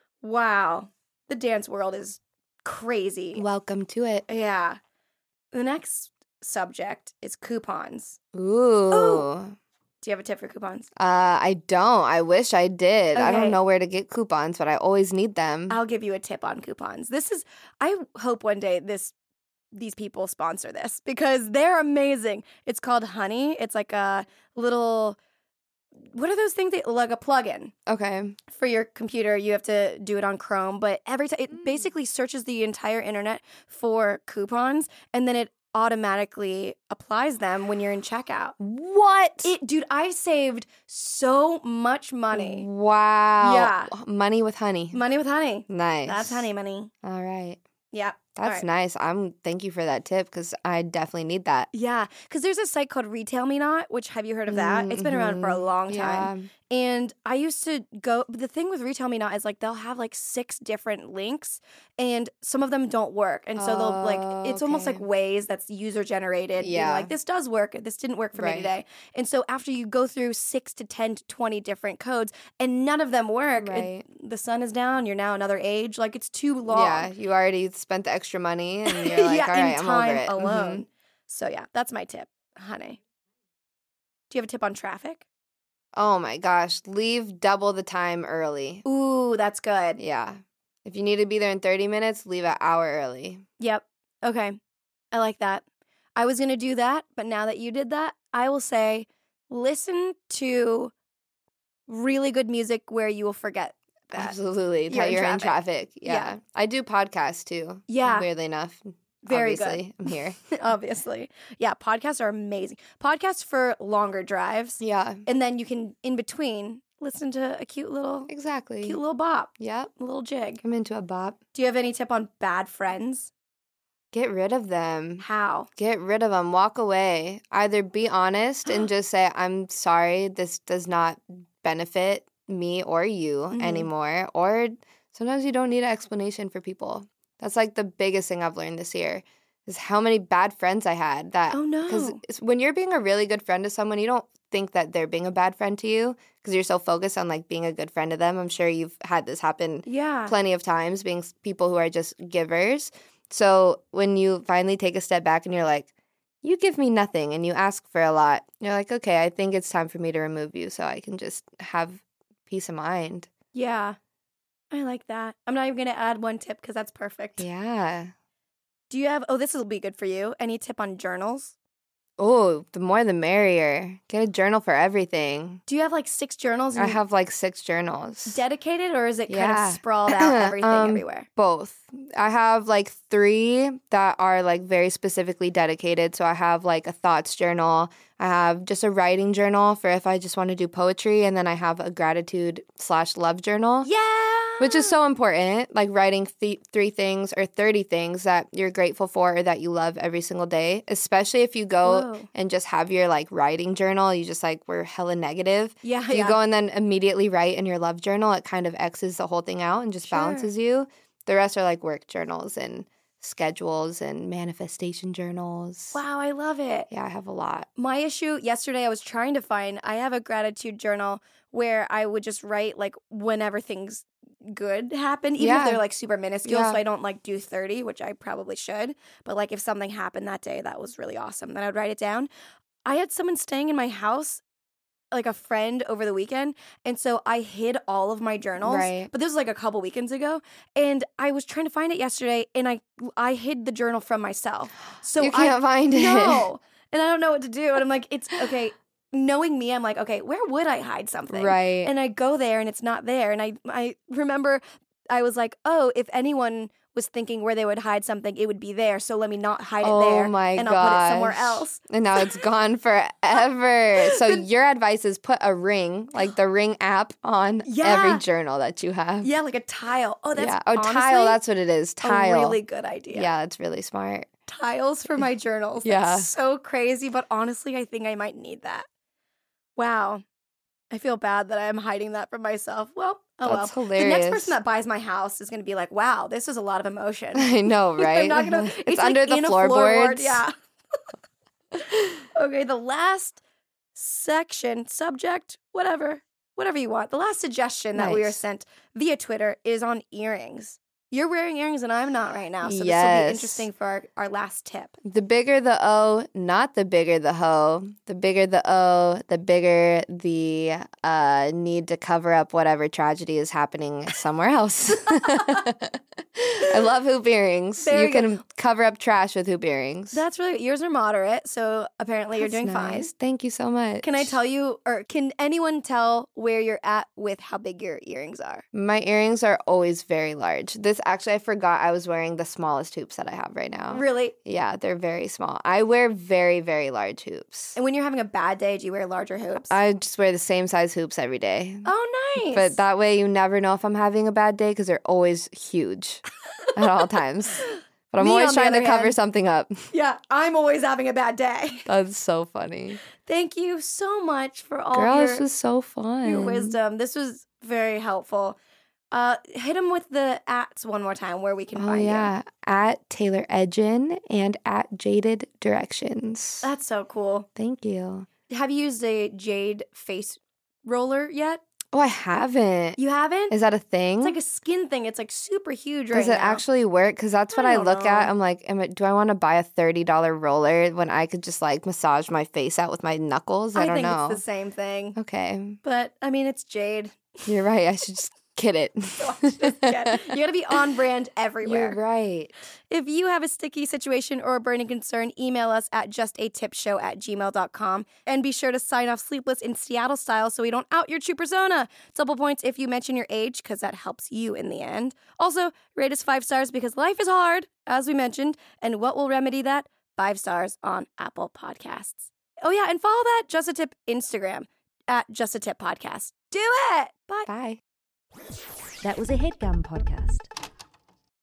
S4: Wow. The dance world is crazy.
S5: Welcome to it.
S4: Yeah. The next subject is coupons.
S5: Ooh.
S4: Oh. Do you have a tip for coupons?
S5: Uh, I don't. I wish I did. I
S4: Okay.
S5: don't know where to get coupons, but I always need them.
S4: I'll give you a tip on coupons. This is I hope one day this these people sponsor this because they're amazing. It's called Honey. It's like a little what are those things that like a plug-in
S5: Okay.
S4: for your computer. You have to do it on Chrome, but every time it basically searches the entire internet for coupons and then it automatically applies them when you're in checkout.
S5: What?
S4: It dude, I saved so much money.
S5: Wow.
S4: Yeah.
S5: Money with honey.
S4: Money with Honey.
S5: Nice.
S4: That's Honey money.
S5: All right.
S4: Yeah. All
S5: That's
S4: right.
S5: nice. I'm thank you for that tip because I definitely need that.
S4: Yeah, because there's a site called Retail Me Not, which have you heard of that? It's been around for a
S5: Mhm.
S4: long time.
S5: Yeah.
S4: And I used to go, but the thing with Retail Me Not is like they'll have like six different links and some of them don't work. And so they'll like, it's almost like
S5: Okay.
S4: Waze that's user generated. being
S5: Yeah.
S4: Like this does work. This didn't work for me
S5: Right.
S4: today. And so after you go through six to ten to twenty different codes and none of them work, it-
S5: Right.
S4: the sun is down, you're now another age. Like it's too long.
S5: Yeah. You already spent the extra money and you're like,
S4: yeah,
S5: all right,
S4: in
S5: I'm
S4: time
S5: over it. Mhm.
S4: alone. So yeah, that's my tip, Honey. Do you have a tip on traffic?
S5: Oh my gosh. Leave double the time early.
S4: Ooh, that's good.
S5: Yeah. If you need to be there in thirty minutes, leave an hour early.
S4: Yep. Okay. I like that. I was going to do that, but now that you did that, I will say listen to really good music where you will forget that.
S5: Absolutely.
S4: You're
S5: That
S4: in
S5: you're in
S4: traffic.
S5: traffic. Yeah.
S4: Yeah.
S5: I do podcasts too.
S4: Yeah.
S5: Weirdly enough.
S4: Very
S5: Obviously, I'm here.
S4: Obviously. Yeah, podcasts are amazing. Podcasts for longer drives.
S5: Yeah.
S4: And then you can, in between, listen to a cute little,
S5: Exactly.
S4: cute little bop,
S5: Yep.
S4: a little jig.
S5: I'm into a bop.
S4: Do you have any tip on bad friends?
S5: Get rid of them.
S4: How?
S5: Get rid of them. Walk away. Either be honest and just say, I'm sorry, this does not benefit me or you
S4: Mhm.
S5: anymore. Or sometimes you don't need an explanation for people. That's like the biggest thing I've learned this year is how many bad friends I had. That
S4: Oh, no.
S5: Because when you're being a really good friend to someone, you don't think that they're being a bad friend to you because you're so focused on like being a good friend to them. I'm sure you've had this happen
S4: Yeah.
S5: plenty of times, being s- people who are just givers. So when you finally take a step back and you're like, you give me nothing and you ask for a lot, you're like, okay, I think it's time for me to remove you so I can just have peace of mind.
S4: Yeah. I like that. I'm not even going to add one tip because that's perfect.
S5: Yeah.
S4: Do you have, oh, this will be good for you. Any tip on journals?
S5: Oh, the more the merrier. Get a journal for everything.
S4: Do you have like six journals?
S5: I
S4: and
S5: have like six journals.
S4: dedicated or is it kind
S5: Yeah.
S4: of sprawled out everything
S5: Um,
S4: everywhere?
S5: Both. I have like three that are like very specifically dedicated. So I have like a thoughts journal. I have just a writing journal for if I just want to do poetry. And then I have a gratitude slash love journal.
S4: Yeah.
S5: Which is so important, like writing th- three things or thirty things that you're grateful for or that you love every single day, especially if you go
S4: Whoa.
S5: and just have your like writing journal, you just like were hella negative.
S4: Yeah,
S5: If you
S4: yeah.
S5: go and then immediately write in your love journal, it kind of X's the whole thing out and just
S4: Sure.
S5: balances you. The rest are like work journals and schedules and manifestation journals.
S4: Wow, I love it.
S5: Yeah, I have a lot.
S4: My issue yesterday, I was trying to find, I have a gratitude journal where I would just write like whenever things good happen, even
S5: Yeah.
S4: if they're like super minuscule.
S5: Yeah.
S4: So I don't like do thirty, which I probably should. But like if something happened that day that was really awesome, then I'd write it down. I had someone staying in my house, like a friend over the weekend. And so I hid all of my journals.
S5: Right.
S4: But this was like a couple weekends ago. And I was trying to find it yesterday and I I hid the journal from myself. So
S5: You can't
S4: I,
S5: find it.
S4: No. And I don't know what to do. And I'm like, it's okay. Knowing me, I'm like, okay, where would I hide something?
S5: Right.
S4: And I go there and it's not there. And I I remember I was like, oh, if anyone was thinking where they would hide something, it would be there. So let me not hide it
S5: Oh
S4: there.
S5: my
S4: and
S5: gosh.
S4: I'll put it somewhere else.
S5: And now it's gone forever. So your advice is put a ring, like the Ring app, on
S4: Yeah.
S5: every journal that you have.
S4: Yeah, like a tile. Oh, that's
S5: yeah. Oh,
S4: honestly
S5: tile. That's what it is. Tile.
S4: a really good idea.
S5: Yeah, it's really smart.
S4: Tiles for my journals.
S5: Yeah.
S4: That's so crazy. But honestly, I think I might need that. Wow. I feel bad that I'm hiding that from myself. Well, oh
S5: That's
S4: well.
S5: hilarious.
S4: The next person that buys my house is going to be like, wow, this is a lot of emotion.
S5: I know, right?
S4: I'm not gonna,
S5: it's,
S4: it's
S5: under
S4: like
S5: the
S4: in a
S5: floorboards.
S4: floorboard. Yeah. Okay, the last section, subject, whatever, whatever you want. The last suggestion that we were
S5: Nice.
S4: sent via Twitter is on earrings. You're wearing earrings and I'm not right now, so this will be
S5: Yes.
S4: interesting for our, our last tip.
S5: The bigger the O, not the bigger the hoe. The bigger the O, the bigger the uh, need to cover up whatever tragedy is happening somewhere else. I love hoop earrings.
S4: There
S5: you
S4: you
S5: can cover up trash with hoop earrings.
S4: That's really, yours are moderate, so apparently
S5: That's
S4: you're doing
S5: nice.
S4: fine.
S5: Thank you so much.
S4: Can I tell you, or can anyone tell where you're at with how big your earrings are?
S5: My earrings are always very large. This actually, I forgot I was wearing the smallest hoops that I have right now.
S4: Really?
S5: Yeah, they're very small. I wear very, very large hoops.
S4: And when you're having a bad day, do you wear larger hoops?
S5: I just wear the same size hoops every day.
S4: oh, nice.
S5: But that way you never know if I'm having a bad day because they're always huge at all times. But I'm
S4: Me,
S5: always
S4: on the
S5: trying to
S4: other
S5: cover
S4: hand-
S5: something up.
S4: Yeah, I'm always having a bad day.
S5: That's so funny.
S4: Thank you so much for all
S5: Girl,
S4: your,
S5: this was so fun.
S4: your wisdom. This was very helpful. Uh, hit him with the ats one more time where we can
S5: Oh,
S4: find
S5: yeah.
S4: you.
S5: At Taylor Edgen and at Jaded Directions.
S4: That's so cool.
S5: Thank you.
S4: Have you used a jade face roller yet?
S5: Oh, I haven't.
S4: You haven't?
S5: Is that a thing?
S4: It's like a skin thing. It's like super huge right
S5: Does it
S4: now.
S5: actually work? Because that's what
S4: I
S5: I,
S4: don't
S5: look
S4: know.
S5: at. I'm like, am I, do I want to buy a thirty dollars roller when I could just like massage my face out with my knuckles? I,
S4: I
S5: don't
S4: think
S5: know.
S4: it's the same thing.
S5: Okay.
S4: But, I mean, it's jade.
S5: You're right. I should just get it.
S4: Just get- you got to be on brand everywhere.
S5: You're right.
S4: If you have a sticky situation or a burning concern, email us at justatipshow at gmail dot com. And be sure to sign off Sleepless in Seattle style so we don't out your true persona. Double points if you mention your age, because that helps you in the end. Also, rate us five stars because life is hard, as we mentioned. And what will remedy that? Five stars on Apple Podcasts. Oh, yeah, and follow that Just a Tip Instagram at Just a Tip Podcast. Do it! Bye.
S5: Bye.
S1: That was a HeadGum podcast.